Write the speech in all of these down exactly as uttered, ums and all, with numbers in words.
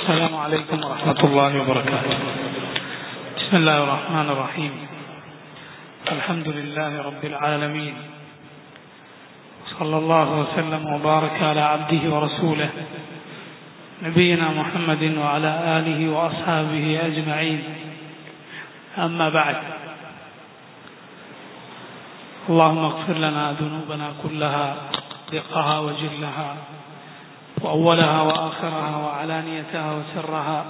السلام عليكم ورحمة الله وبركاته. بسم الله الرحمن الرحيم. الحمد لله رب العالمين، صلى الله وسلم وبارك على عبده ورسوله نبينا محمد وعلى آله وأصحابه أجمعين. أما بعد، اللهم اغفر لنا ذنوبنا كلها دقها وجلها وأولها وآخرها وعلانيتها وسرها.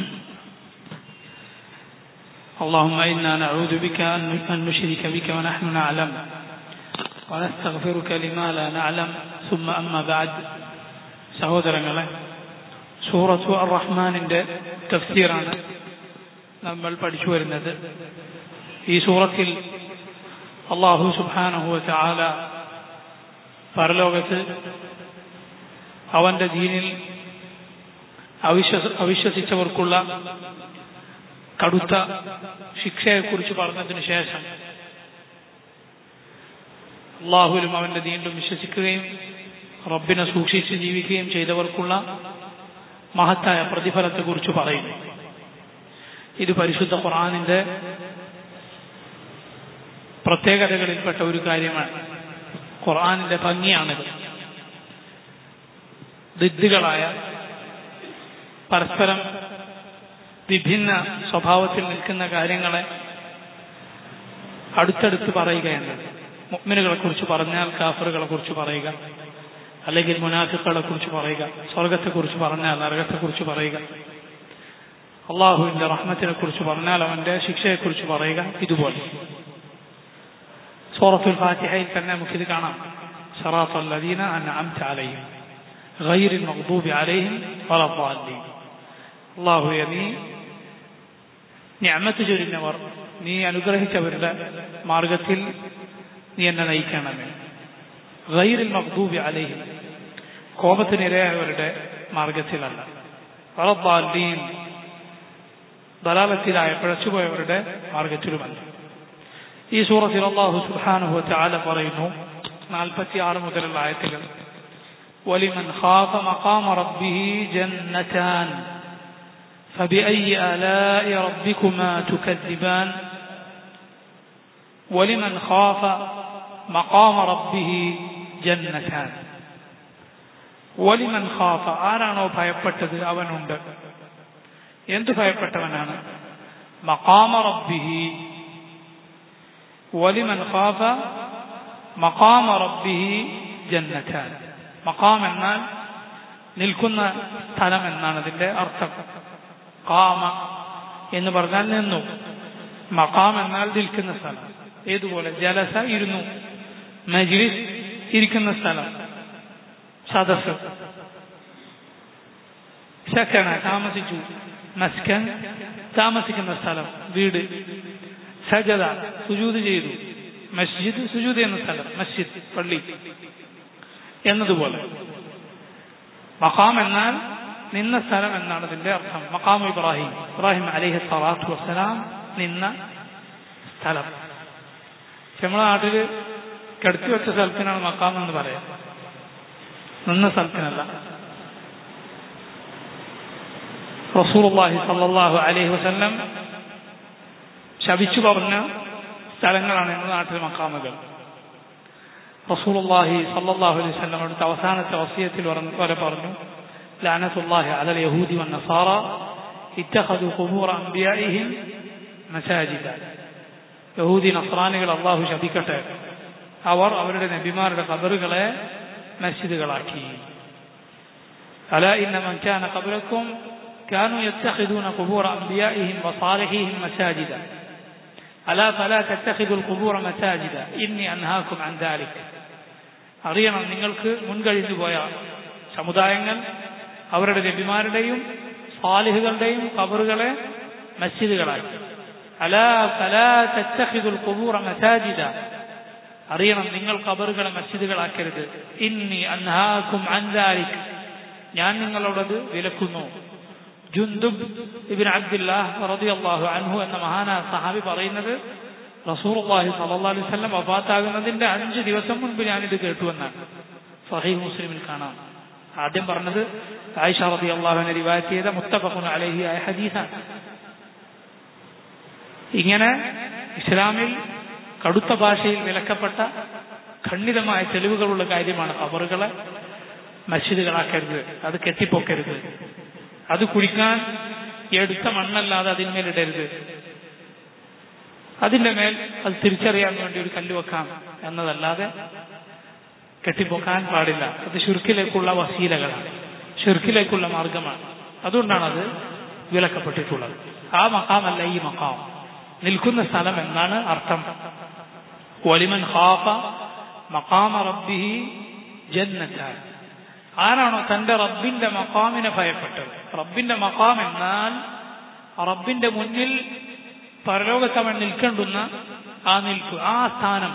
اللهم إنا نعوذ بك أن نشرك بك ونحن نعلم ونستغفرك لما لا نعلم. ثم أما بعد. സഹോദരങ്ങളെ, സൂറത്തു അർ റഹ്മാനിന്റെ തഫ്സീറാണ് നമ്മൾ പഠിച്ചു വരുന്നത്. ഈ സൂറത്തിൽ അല്ലാഹു സുബ്ഹാനഹു വ തആല പരലോകത്ത് അവന്റെ ദീനിൽ അവിശ്വസ അവിശ്വസിച്ചവർക്കുള്ള കടുത്ത ശിക്ഷയെക്കുറിച്ച് പറഞ്ഞതിന് ശേഷം അള്ളാഹുവിലും അവന്റെ ദീനിലും വിശ്വസിക്കുകയും റബ്ബിനെ സൂക്ഷിച്ച് ജീവിക്കുകയും ചെയ്തവർക്കുള്ള മഹത്തായ പ്രതിഫലത്തെക്കുറിച്ച് പറയുന്നു. ഇത് പരിശുദ്ധ ഖുർആനിന്റെ പ്രത്യേകതകളിൽപ്പെട്ട ഒരു കാര്യമാണ്. ഖുർആനിന്റെ ഭംഗിയാണിത്. ദിദ്ദുകളായ പരസ്പരം വിഭിന്ന സ്വഭാവത്തിൽ നിൽക്കുന്ന കാര്യങ്ങളെ അടുത്തടുത്ത് പറയുകയാണ്. മുഅ്മിനുകളെ കുറിച്ച് പറഞ്ഞാൽ കാഫിറുകളെ കുറിച്ച് പറയുക, അല്ലെങ്കിൽ മുനാഫിക്കുകളെ കുറിച്ച് പറയുക. സ്വർഗത്തെക്കുറിച്ച് പറഞ്ഞാൽ നരകത്തെക്കുറിച്ച് പറയുക. അള്ളാഹുവിന്റെ റഹ്മത്തിനെ കുറിച്ച് പറഞ്ഞാൽ അവന്റെ ശിക്ഷയെക്കുറിച്ച് പറയുക. ഇതുപോലെ സൂറത്തുൽ ഫാത്തിഹയിൽ തന്നെ നമുക്കിത് കാണാം. സിറാത്തൽ ലദീന അൻഅംത അലൈഹിം ഗൈറിൽ മഗ്ദൂബി അലൈഹിം വലദ്ദാല്ലീൻ. അല്ലാഹുവേ, നീ നിഅമത്ത് ചൊരിഞ്ഞവർ, നീ അനുഗ്രഹിച്ചവരുടെ മാർഗത്തിൽ നീ എന്നെ നയിക്കണമേ. ഗൈറിൽ മഗ്ദൂബി അലൈഹിം, കോപത്തിനിരയായവരുടെ മാർഗത്തിലല്ല. വലദ്ദാല്ലീൻ, ദലാലത്തിലായ പിഴച്ചുപോയവരുടെ മാർഗത്തിലുമല്ല. ഈ സൂറത്തിൽ അല്ലാഹു സുബ്ഹാനഹു വ തആല പറയുന്നു, നാൽപ്പത്തിയാറ് മുതലുള്ള ആയത്തുകൾ, وَلِمَنْ خَافَ مَقَامَ رَبِّهِ جَنَّتَانِ فَبِأَيِّ آلَاءِ رَبِّكُمَا تُكَذِّبَانِ. وَلِمَنْ خَافَ مَقَامَ رَبِّهِ جَنَّتَانِ. وَلِمَنْ خَافَ, ആരാണോ ഭയപ്പെട്ടത് അവനുണ്ട്. എന്ത് ഭയപ്പെട്ടവനാണ്? മഖാമ റബ്ബിഹി. وَلِمَنْ خَافَ مَقَامَ رَبِّهِ جَنَّتَانِ. മഖാം എന്നാൽ നിൽക്കുന്ന സ്ഥലം എന്നാണ് അതിന്റെ അർത്ഥം. ഖാമ എന്ന് പറഞ്ഞാൽ നിന്നു, മഖാം എന്നാൽ നിൽക്കുന്ന സ്ഥലം. ഏതുപോലെ ജലസ ഇരുന്നു, മജ്ലിസ് ഇരിക്കുന്ന സ്ഥലം, സദസ്. സകന താമസിച്ചു, മസ്കൻ താമസിക്കുന്ന സ്ഥലം, വീട്. സജദ സുജൂദ് ചെയ്തു, മസ്ജിദ് സുജൂദ് ചെയ്യുന്ന സ്ഥലം, മസ്ജിദ് പള്ളി എന്നതുപോലെ. മഖാം എന്നാൽ നിന്ന സ്ഥലം എന്നാണ് ഇതിന്റെ അർത്ഥം. മഖാം ഇബ്രാഹിം, ഇബ്രാഹിം അലൈഹി സ്വലാത്തു വസ്സലാം നിന്ന സ്ഥലം. നമ്മുടെ നാട്ടില് കിടത്തി വെച്ച സ്ഥലത്തിനാണ് മഖാം എന്ന് പറയാം, നിന്ന സ്ഥലത്തിനല്ല. റസൂലുള്ളാഹി സ്വല്ലല്ലാഹു അലൈഹി വസല്ലം ശപിച്ചു പറഞ്ഞ സ്ഥലങ്ങളാണ് നമ്മുടെ നാട്ടിലെ മഖാമുകൾ. റസൂലുള്ളാഹി സ്വല്ലല്ലാഹു അലൈഹി വസല്ലം അടുത്ത അവസാനത്തെ വസിയത്തിൽ വരെ പറഞ്ഞു, ലഅനത്തുല്ലാഹി അലൽ യഹൂദി വന്നസാറ ഇത്തഖദു ഖുബൂറ അൻബിയാഇഹിം മസാജിദ. യഹൂദി നസ്രാനികൾ അല്ലാഹു ശപിക്കട്ടെ, അവർ അവരുടെ നബിമാരുടെ ഖബറുകളെ മസ്ജിദുകളാക്കി. അലാ ഇന്ന മൻ കാന ഖബ്ലക്കും കാനൂ യത്തഖിദൂന ഖുബൂറ അൻബിയാഇഹിം വസാലിഹിഹിം മസാജിദ അലാ ഫലാ തത്തഖിദുൽ ഖുബൂറ മസാജിദ ഇന്നി അൻഹാകും അൻ ദാലിക്. അറിയണം, നിങ്ങൾക്ക് മുൻകഴിഞ്ഞു പോയ സമുദായങ്ങൾ അവരുടെ നബിമാരുടെയും സാലിഹുകളുടെയും ഖബറുകളെ മസ്ജിദുകളാക്കി. അലാ ഫലാ തത്തഖിദുൽ ഖുബൂറ മസാജിദ, അറിയണം, നിങ്ങൾ ഖബറുകളെ മസ്ജിദുകളാക്കരുത്. ഇന്നി അൻഹാകും അൻ ദാലിക്, ഞാൻ നിങ്ങളോടത് വിലക്കുന്നു. ജുന്ദുബ് ഇബ്നു അബ്ദുല്ലാഹ് റളിയല്ലാഹു അൻഹു എന്ന മഹാനായ സഹാബി പറയുന്നത്, റസൂലുള്ളാഹി സ്വല്ലല്ലാഹു അലൈഹി വസല്ലം വഫാത്താകുന്നതിന്റെ അഞ്ച് ദിവസം മുൻപ് ഞാനിത് കേട്ടുവെന്നാണ്. സഹീഹ് മുസ്ലിമിൽ കാണാം. ആദ്യം പറഞ്ഞത് ആയിഷ റളിയല്ലാഹു അൻഹ റിവായത്ത് ചെയ്ത മുത്തഫഖുൻ അലൈഹി ആയ ഹദീസാണ്. ഇങ്ങനെ ഇസ്ലാമിൽ കടുത്ത ഭാഷയിൽ വിലക്കപ്പെട്ട ഖണ്ഡിതമായ തെളിവുകളുള്ള കാര്യമാണ് ഖബറുകളെ മസ്ജിദുകളാക്കരുത്, അത് കെട്ടിപ്പൊക്കരുത്, അത് കുഴിക്കാൻ എടുത്ത മണ്ണല്ലാതെ അതിന്മേലിടരുത്, അതിന്റെ മേൽ അത് തിരിച്ചറിയാൻ വേണ്ടി ഒരു കല്ല് വെക്കാം എന്നതല്ലാതെ കെട്ടിപ്പൊക്കാൻ പാടില്ല. അത് ശിർക്കിലേക്കുള്ള വസീലകളാണ്, ശിർക്കിലേക്കുള്ള മാർഗമാണ്. അതുകൊണ്ടാണ് അത് വിലക്കപ്പെട്ടിട്ടുള്ളത്. ആ മഖാമല്ല ഈ മഖാം, നിൽക്കുന്ന സ്ഥലം എന്നാണ് അർത്ഥം. വലിമൻ ഖാഫ മഖാമ റബ്ബിഹി ജന്നത്താൻ, ആരാണോ തന്റെ റബ്ബിന്റെ മഖാമിനെ ഭയപ്പെട്ടത്. റബ്ബിന്റെ മഖാം എന്നാൽ റബ്ബിന്റെ മുന്നിൽ പരലോകത്തവൻ നിൽക്കേണ്ടുന്ന ആ നിൽപ്പ്, ആ സ്ഥാനം,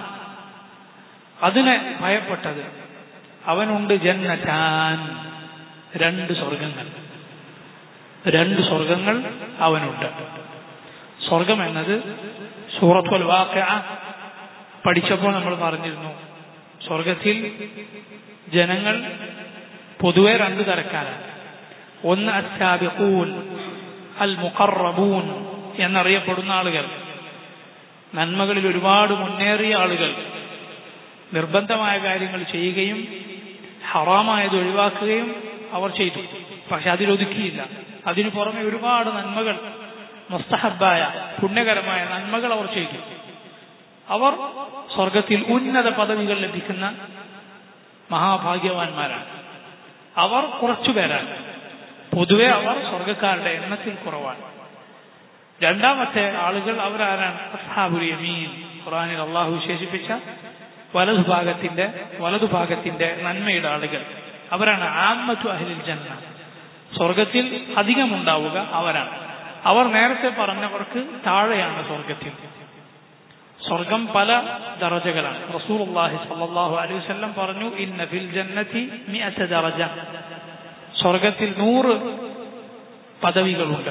അതിനെ ഭയപ്പെട്ടത്, അവനുണ്ട് ജന്നത്താൻ, രണ്ട് സ്വർഗങ്ങൾ, രണ്ട് സ്വർഗങ്ങൾ അവനുണ്ട്. സ്വർഗം എന്നത് സൂറത്തുൽ വാഖിഅ പഠിച്ചപ്പോൾ നമ്മൾ പറഞ്ഞിരുന്നു, സ്വർഗത്തിൽ ജനങ്ങൾ പൊതുവെ രണ്ടു തരക്കാരാണ്. ഒന്ന് അസ്സാബിഖൂൻ അൽ മുഖറബൂൻ എന്നറിയപ്പെടുന്ന ആളുകൾ, നന്മകളിൽ ഒരുപാട് മുന്നേറിയ ആളുകൾ, നിർബന്ധമായ കാര്യങ്ങൾ ചെയ്യുകയും ഹറാമായത് ഒഴിവാക്കുകയും അവർ ചെയ്തു. പക്ഷെ അതിലൊതുക്കിയില്ല, അതിനു പുറമെ ഒരുപാട് നന്മകൾ, മുസ്തഹബായ പുണ്യകരമായ നന്മകൾ അവർ ചെയ്തു. അവർ സ്വർഗത്തിൽ ഉന്നത പദവികൾ ലഭിക്കുന്ന മഹാഭാഗ്യവാന്മാരാണ്. അവർ കുറച്ചുപേരാണ്, പൊതുവെ അവർ സ്വർഗക്കാരുടെ എണ്ണത്തിൽ കുറവാണ്. രണ്ടാമത്തെ ആളുകൾ അവരാരാണ്? അസ്ഹാബുൽ യമീൻ. ഖുർആനിൽ അള്ളാഹു വിശേഷിപ്പിച്ച വലതുഭാഗത്തിന്റെ വലതുഭാഗത്തിന്റെ നന്മയുടെ ആളുകൾ, അവരാണ് ആമ്മത്തു അഹ്ലിൽ ജന്ന, സ്വർഗത്തിൽ അധികമുണ്ടാവുക അവരാണ്. അവർ നേരത്തെ പറഞ്ഞവർക്ക് താഴെയാണ് സ്വർഗത്തിൽ. സ്വർഗം പല ദറജകളാണ്. റസൂലുള്ളാഹി സ്വല്ലല്ലാഹു അലൈഹി വസല്ലം പറഞ്ഞു, ഇന്ന ഫിൽ ജന്നതി മിഅത ദറജ, സ്വർഗത്തിൽ നൂറ് പദവികളുണ്ട്.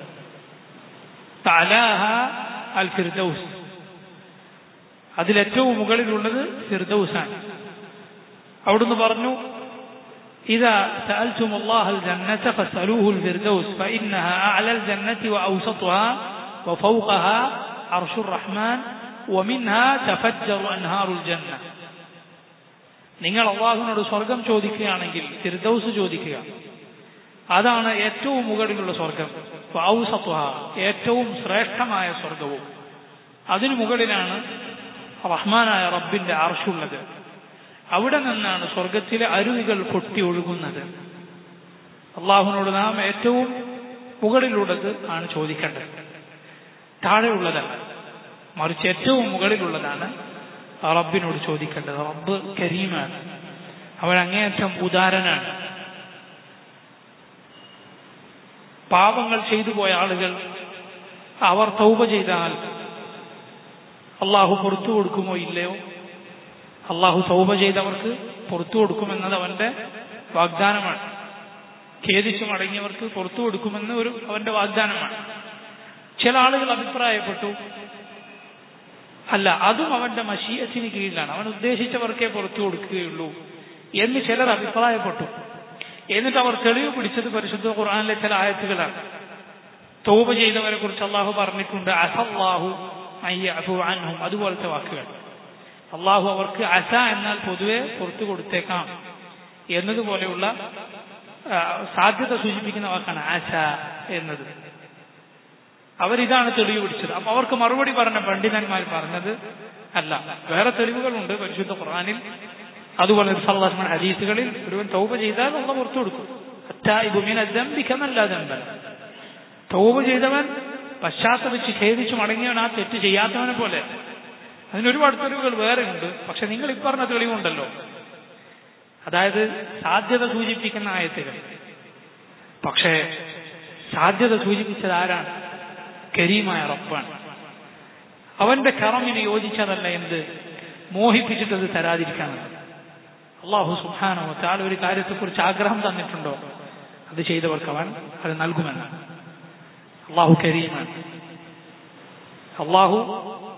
തഅലാഹ അൽ ഫിർദൗസ്, അതിലേറ്റവും മുകളിലുള്ളത് ഫിർദൗസാണ്. അവിടുന്ന് പറഞ്ഞു, إذا سألتم الله الجنة فاسألوه الفردوس فإنها أعلى الجنة وأوسطها وفوقها عرش الرحمن ومنها تفجر أنهار الجنة. നിങ്ങൾ അല്ലാഹുവിനോട് സ്വർഗം ചോദിക്കുകയാണെങ്കിൽ ഫിർദൗസ് ചോദിക്കുക, അതാണ് ഏറ്റവും മുകളിലുള്ള സ്വർഗം. ഔസത്തുഹ, ഏറ്റവും ശ്രേഷ്ഠമായ സ്വർഗവും, അതിനു മുകളിലാണ് റഹ്മാനായ റബ്ബിന്റെ അർശുള്ളത്. അവിടെ നിന്നാണ് സ്വർഗത്തിലെ അരുവികൾ പൊട്ടി ഒഴുകുന്നത്. അള്ളാഹുവിനോട് നാം ഏറ്റവും മുകളിലുള്ളത് ആണ് ചോദിക്കേണ്ടത്, താഴെയുള്ളതല്ല. മറിച്ച് ഏറ്റവും മുകളിലുള്ളതാണ് റബ്ബിനോട് ചോദിക്കേണ്ടത്. റബ്ബ് കരീമാണ്, അവൻ അങ്ങേയറ്റം ഉദാരനാണ്. പാപങ്ങൾ ചെയ്തു പോയ ആളുകൾ അവർ തൗബ ചെയ്താൽ അള്ളാഹു പുറത്തു കൊടുക്കുമോ ഇല്ലയോ? അള്ളാഹു തൗബ ചെയ്തവർക്ക് പുറത്തു കൊടുക്കുമെന്നത് അവന്റെ വാഗ്ദാനമാണ്. ഖേദിച്ചു മടങ്ങിയവർക്ക് പുറത്തു കൊടുക്കുമെന്ന് ഒരു അവന്റെ വാഗ്ദാനമാണ്. ചില ആളുകൾ അഭിപ്രായപ്പെട്ടു, അല്ല, അതും അവന്റെ മശീഅത്തിന് കീഴിലാണ്, അവൻ ഉദ്ദേശിച്ചവർക്കേ പുറത്തു കൊടുക്കുകയുള്ളൂ എന്ന് ചിലർ അഭിപ്രായപ്പെട്ടു. എന്നിട്ട് അവർ തെളിവ് പിടിച്ചത് പരിശുദ്ധ ഖുർആനിലെ ചില ആയത്തുകളാണ്. തൗബ ചെയ്തവരെ കുറിച്ച് അള്ളാഹു പറഞ്ഞിട്ടുണ്ട്, അസല്ലാഹു അയ്യഅഫു അൻഹും, അതുപോലത്തെ വാക്കുകൾ. അള്ളാഹു അവർക്ക് അസ എന്നാൽ പൊതുവെ പുറത്തു കൊടുത്തേക്കാം എന്നതുപോലെയുള്ള സാധ്യത സൂചിപ്പിക്കുന്ന വാക്കാണ് അസ എന്നത്. അവരിതാണ് തെളിവ് പിടിച്ചത്. അപ്പൊ അവർക്ക് മറുപടി പറഞ്ഞ പണ്ഡിതന്മാർ പറഞ്ഞത് അല്ല, വേറെ തെളിവുകളുണ്ട് പരിശുദ്ധ ഖുർആനിൽ, അതുപോലെ സല്ലല്ലാഹു ഹദീസുകളിൽ. ഒരുവൻ തൗബ ചെയ്താൽ അള്ളാഹു പുറത്തു കൊടുക്കും. അത്തായിബു മിന ദംബി കമല്ലാ ദംബ, തൗബ ചെയ്തവൻ പശ്ചാത്തപിച്ച് ഖേദിച്ചു മടങ്ങിയവൻ ആ തെറ്റ് ചെയ്യാത്തവനെ പോലെ. അതിനൊരുപാട് തെളിവുകൾ വേറെ ഉണ്ട്. പക്ഷെ നിങ്ങൾ ഇപ്പറഞ്ഞ തെളിവുണ്ടല്ലോ, അതായത് സാധ്യത സൂചിപ്പിക്കുന്ന ആയത്തുകൾ. പക്ഷേ സാധ്യത സൂചിപ്പിച്ചത് ആരാണ്? കരീമായ റബ്ബാണ്. അവന്റെ കറമിന് യോജിച്ചതല്ല എന്ത് മോഹിപ്പിച്ചിട്ടത് തരാതിരിക്കാനാണ്. അല്ലാഹു സുബ്ഹാനഹു വ തആല ഒരു കാര്യത്തെക്കുറിച്ച് ആഗ്രഹം തന്നിട്ടുണ്ടോ, അത് ചെയ്തവർക്ക് അവൻ അത് നൽകുമെന്നാണ്. അല്ലാഹു കരീമാണ്. അല്ലാഹു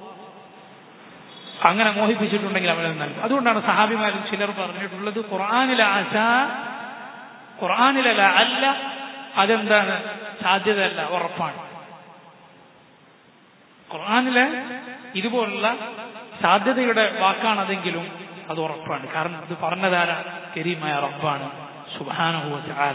അങ്ങനെ മോഹിപ്പിച്ചിട്ടുണ്ടെങ്കിൽ അവനത് നൽകും. അതുകൊണ്ടാണ് സഹാബിമാരിൽ ചിലർ പറഞ്ഞിട്ടുള്ളത്, ഖുർആനിലെ ആശ ഖുർആനിലെ ലഅല്ല അതെന്താണ്? സാധ്യതയല്ല, ഉറപ്പാണ്. ഖുർആനിലെ ഇതുപോലുള്ള സാധ്യതയുടെ വാക്കാണതെങ്കിലും അത് ഉറപ്പാണ്. കാരണം അത് പറഞ്ഞതാരാ? കരീമായ റബ്ബാണ് സുബ്ഹാനഹു വ തആല.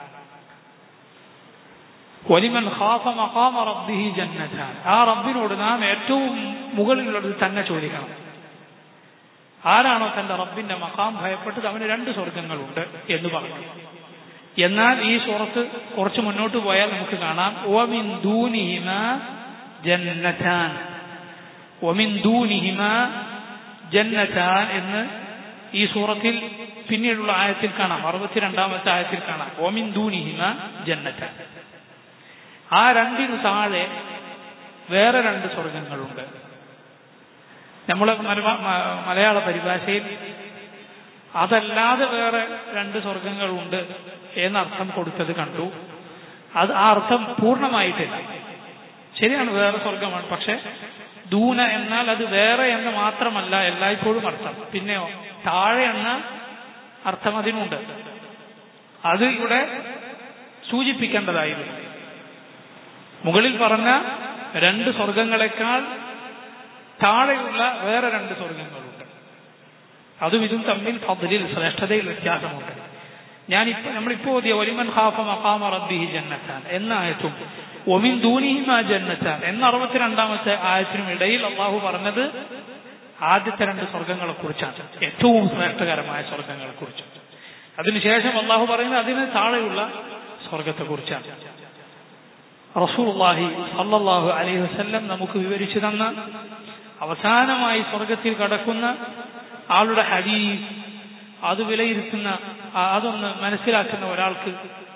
വലിമൻ ഖാഫ മഖാമ റബ്ബിഹി ജന്നതാൻ. ആ റബ്ബിനോട് നാം ഏറ്റവും മുകളിലുള്ളത് തന്നെ ചോദിക്കണം. ആരാണോ തന്റെ റബ്ബിന്റെ മഖാം ഭയപ്പെട്ടത് അവന് രണ്ട് സ്വർഗങ്ങളുണ്ട് എന്ന് പറഞ്ഞു. എന്നാൽ ഈ സൂറത്ത് കുറച്ച് മുന്നോട്ട് പോയാൽ നമുക്ക് കാണാം വമിൻ ദൂനിഹിമാ ജന്നതാൻ, വമിൻ ദൂനിഹിമാ ജന്നതാൻ എന്ന് ഈ സൂറത്തിൽ പിന്നീടുള്ള ആയത്തിൽ കാണാം. അറുപത്തിരണ്ടാമത്തെ ആയത്തിൽ കാണാം വമിൻ ദൂനിഹിമാ ജന്നതാൻ. ആ രണ്ടിനു താഴെ വേറെ രണ്ട് സ്വർഗങ്ങളുണ്ട്. നമ്മളെ മലയാള പരിഭാഷയിൽ അതല്ലാതെ വേറെ രണ്ട് സ്വർഗങ്ങളുണ്ട് എന്നർത്ഥം കൊടുത്തത് കണ്ടു. അത് ആ അർത്ഥം പൂർണ്ണമായിട്ടില്ല. ശരിയാണ്, വേറെ സ്വർഗമാണ്. പക്ഷെ ദൂന എന്നാൽ അത് വേറെ എന്ന് മാത്രമല്ല എല്ലായ്പ്പോഴും അർത്ഥം. പിന്നെയോ താഴെ എന്ന അർത്ഥം അതിനുണ്ട്. അത് ഇവിടെ സൂചിപ്പിക്കേണ്ടതായിരുന്നു. മുകളിൽ പറഞ്ഞ രണ്ട് സ്വർഗങ്ങളെക്കാൾ താഴെയുള്ള വേറെ രണ്ട് സ്വർഗങ്ങളുണ്ട്. അതും ഇതും തമ്മിൽ ഫദ്ലിൽ ശ്രേഷ്ഠതയിൽ വ്യത്യാസമുണ്ട്. ഞാനിപ്പോ നമ്മളിപ്പോ ഓതിയ വലിമൻ ഖാഫ മഖാമ റബ്ബിഹി ജന്നതാൻ എന്ന ആയത്തും വമിൻ ദൂനിഹിമാ ജന്നതാൻ എന്ന അറുപത്തിരണ്ടാമത്തെ ആയത്തിനും ഇടയിൽ അള്ളാഹു പറഞ്ഞത് ആദ്യത്തെ രണ്ട് സ്വർഗങ്ങളെ കുറിച്ചാണ്, ഏറ്റവും ശ്രേഷ്ഠകരമായ സ്വർഗങ്ങളെ കുറിച്ച്. അതിനുശേഷം അള്ളാഹു പറയുന്നത് അതിന് താഴെയുള്ള സ്വർഗത്തെ കുറിച്ചാണ്. റസൂലുള്ളാഹി സ്വല്ലല്ലാഹു അലൈഹി വസല്ലം നമുക്ക് വിവരിച്ചു തന്ന അവസാനമായി സ്വർഗത്തിൽ കടക്കുന്ന ആളുടെ ഹദീസ് അത് വിലയിരുത്തുന്ന അതൊന്ന് മനസ്സിലാക്കുന്ന ഒരാൾക്ക്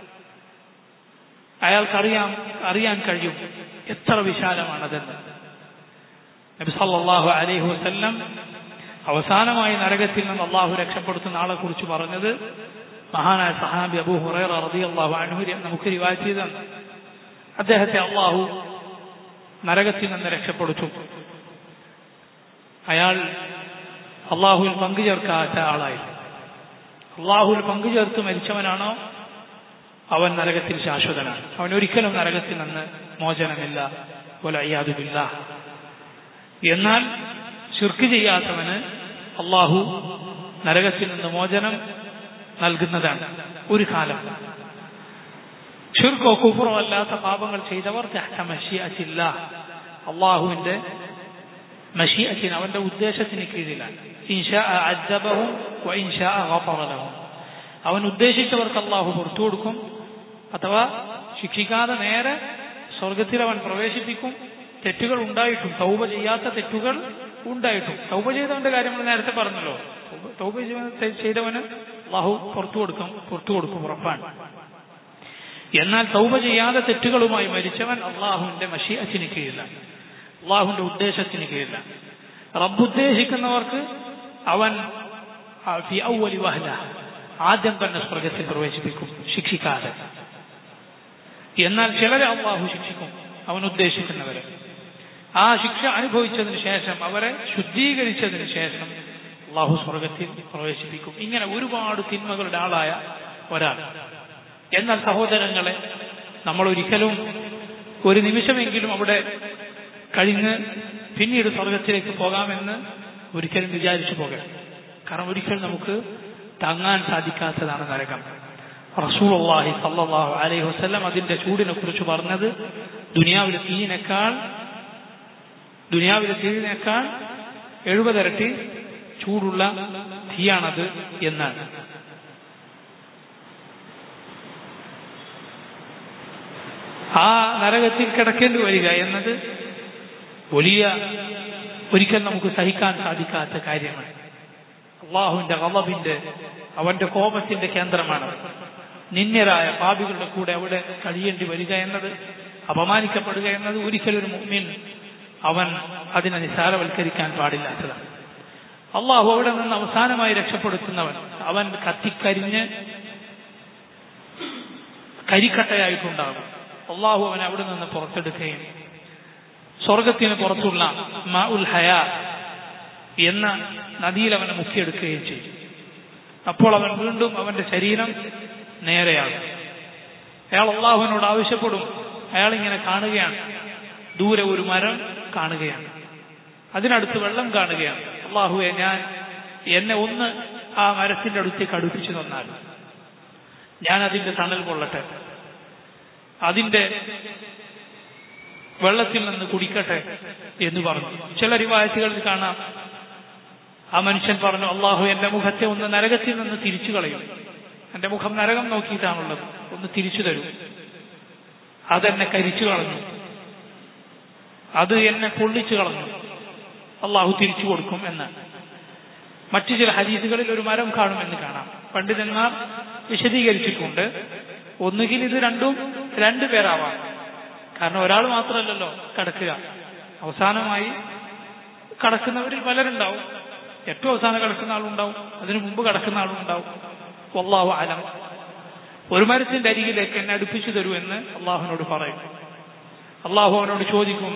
അയാൾക്കറിയാം അറിയാൻ കഴിയും എത്ര വിശാലമാണതെന്ന്. നബി സല്ലല്ലാഹു അലൈഹി വസല്ലം അവസാനമായി നരകത്തിൽ നിന്ന് അള്ളാഹു രക്ഷപ്പെടുത്തുന്ന ആളെ കുറിച്ച് പറഞ്ഞത് മഹാനായ സഹാബി അബൂ ഹുറൈറ റളിയല്ലാഹു അൻഹു നമുക്ക് റിവായത്ത് ചെയ്തതാണ്. അദ്ദേഹത്തെ അള്ളാഹു നരകത്തിൽ നിന്ന് രക്ഷപ്പെടുത്തും. അയാൾ അള്ളാഹുവിൽ പങ്കുചേർക്കാത്ത ആളായി. അള്ളാഹുവിൽ പങ്കുചേർത്ത് മരിച്ചവനാണോ അവൻ നരകത്തിൽ ശാശ്വതനാണ്. അവൻ ഒരിക്കലും നരകത്തിൽ നിന്ന് മോചനമില്ല, വലഇയാദു ബില്ലാഹ്. എന്നാൽ ശിർക്ക് ചെയ്യാത്തവന് അള്ളാഹു നരകത്തിൽ നിന്ന് മോചനം നൽകുന്നതാണ് ഒരു കാലം. ശിർക്കോ കുഫ്റോ അല്ലാത്ത പാപങ്ങൾ ചെയ്തവർ തഹ്ത മശീഅത്തില്ലാഹ്, അള്ളാഹുവിന്റെ മശീഅത്തിന് അവന്റെ ഉദ്ദേശത്തിന് കീഴിലാണ്. ഇൻഷാ അഅദബഹും വഇൻഷാ ഗഫറ ലഹും. അവൻ ഉദ്ദേശിച്ചവർക്ക് അള്ളാഹു പുറത്തു കൊടുക്കും, അഥവാ ശിക്ഷിക്കാതെ നേരെ സ്വർഗത്തിൽ അവൻ പ്രവേശിപ്പിക്കും. തെറ്റുകൾ ഉണ്ടായിട്ടും തൗബ ചെയ്യാത്ത തെറ്റുകൾ ഉണ്ടായിട്ടും തൗബ ചെയ്തവന്റെ കാര്യം നമ്മൾ നേരത്തെ പറഞ്ഞല്ലോ. തൗബ ചെയ്തവന് അള്ളാഹു പുറത്തു കൊടുക്കും പുറത്തു കൊടുക്കും ഉറപ്പാണ്. എന്നാൽ തൗബ ചെയ്യാതെ തെറ്റുകളുമായി മരിച്ചവൻ അള്ളാഹുവിന്റെ മശീഅത്തിന് കീഴിലാണ്, അള്ളാഹുവിന്റെ ഉദ്ദേശത്തിന് കീഴിലാണ്. റബ്ബ് ഉദ്ദേശിക്കുന്നവർക്ക് അവൻ ഫി അവ്വലി വഹ്ല ആദ്യം തന്നെ സ്വർഗത്തിൽ പ്രവേശിപ്പിക്കും ശിക്ഷിക്കാതെ. എന്നാൽ ചിലരെ അള്ളാഹു ശിക്ഷിക്കും അവൻ ഉദ്ദേശിക്കുന്നവരെ. ആ ശിക്ഷ അനുഭവിച്ചതിന് ശേഷം അവരെ ശുദ്ധീകരിച്ചതിന് ശേഷം അള്ളാഹു സ്വർഗത്തിൽ പ്രവേശിപ്പിക്കും. ഇങ്ങനെ ഒരുപാട് തിന്മകളുടെ ആളായ ഒരാൾ. എന്നാൽ സഹോദരങ്ങളെ, നമ്മൾ ഒരിക്കലും ഒരു നിമിഷമെങ്കിലും അവിടെ കഴിഞ്ഞ് പിന്നീട് സ്വർഗത്തിലേക്ക് പോകാമെന്ന് ഒരിക്കലും വിചാരിച്ചു പോകരുത്. കാരണം ഒരിക്കലും നമുക്ക് താങ്ങാൻ സാധിക്കാത്തതാണ് നരകം. റസൂലുള്ളാഹി സ്വല്ലല്ലാഹു അലൈഹി വസല്ലം അതിന്റെ ചൂടിനെ കുറിച്ച് പറഞ്ഞത് ദുനിയാവിലെ തീയിനേക്കാൾ ദുനിയാവിലെ തീയിനേക്കാൾ എഴുപതിരട്ടി ചൂടുള്ള തീയാണത് എന്നാണ്. ആ നരകത്തിൽ കിടക്കേണ്ടി വരിക എന്നത് വലിയ ഒരിക്കൽ നമുക്ക് സഹിക്കാൻ സാധിക്കാത്ത കാര്യമാണ്. അള്ളാഹുവിന്റെ ഗളബിന്റെ അവന്റെ കോപത്തിന്റെ കേന്ദ്രമാണ്. നിന്ദ്യരായ പാപികളുടെ കൂടെ അവിടെ കഴിയേണ്ടി വരിക എന്നത്, അപമാനിക്കപ്പെടുക എന്നത് ഒരിക്കലൊരു മുഅ്മിൻ അവൻ അതിനെ നിസാരവൽക്കരിക്കാൻ പാടില്ലാത്തതാണ്. അള്ളാഹു അവിടെ നിന്ന് അവസാനമായി രക്ഷപ്പെടുത്തുന്നവൻ അവൻ കത്തിക്കരിഞ്ഞ് കരിക്കട്ടയായിട്ടുണ്ടാകും. അള്ളാഹു അവനെ അവിടെ നിന്ന് പുറത്തെടുക്കുകയും സ്വർഗത്തിന് പുറത്തുള്ള മാ ഉൽ ഹയാ എന്ന നദിയിൽ അവനെ മുക്കിയെടുക്കുകയും ചെയ്യും. അപ്പോൾ അവൻ വീണ്ടും അവന്റെ ശരീരം നേരെയാകും. അയാൾ അള്ളാഹുവിനോട് ആവശ്യപ്പെടും. അയാൾ ഇങ്ങനെ കാണുകയാണ്, ദൂരെ ഒരു മരം കാണുകയാണ്, അതിനടുത്ത് വെള്ളം കാണുകയാണ്. അള്ളാഹുവെ, ഞാൻ എന്നെ ഒന്ന് ആ മരത്തിന്റെ അടുത്തേക്ക് അടുപ്പിച്ചു തന്നാൽ ഞാൻ അതിന്റെ തണൽ കൊള്ളട്ടെ, അതിന്റെ വെള്ളത്തിൽ നിന്ന് കുടിക്കട്ടെ എന്ന് പറഞ്ഞു. ചില റിവായത്തുകളിൽ കാണാം, ആ മനുഷ്യൻ പറഞ്ഞു, അള്ളാഹു എന്റെ മുഖത്തെ ഒന്ന് നരകത്തിൽ നിന്ന് തിരിച്ചു കളയും, എന്റെ മുഖം നരകം നോക്കിയിട്ടാണുള്ളത്, ഒന്ന് തിരിച്ചു തരൂ. അതെന്നെ കരിച്ചു കളഞ്ഞു, അത് എന്നെ പൊള്ളിച്ചു കളഞ്ഞു, അള്ളാഹു തിരിച്ചു കൊടുക്കും എന്ന്. മറ്റു ചില ഹദീസുകളിൽ ഒരു മരം കാണുമെന്ന് കാണാം. പണ്ഡിതന്മാർ വിശദീകരിച്ചിട്ടുണ്ട്, ഒന്നുകിൽ ഇത് രണ്ടും രണ്ടു പേരാവാം. കാരണം ഒരാൾ മാത്രമല്ലല്ലോ കിടക്കുക, അവസാനമായി കടക്കുന്നവരിൽ പലരുണ്ടാവും. ഏറ്റവും അവസാനം കിടക്കുന്ന ആളുണ്ടാവും, അതിനു മുമ്പ് കിടക്കുന്ന ആളുണ്ടാവും. വല്ലാഹു അലം. ഒരു മരത്തിന്റെ അരികിലേക്ക് എന്നെ അടുപ്പിച്ചു തരൂ എന്ന് അള്ളാഹുവിനോട് പറയും. അള്ളാഹു അവനോട് ചോദിക്കും,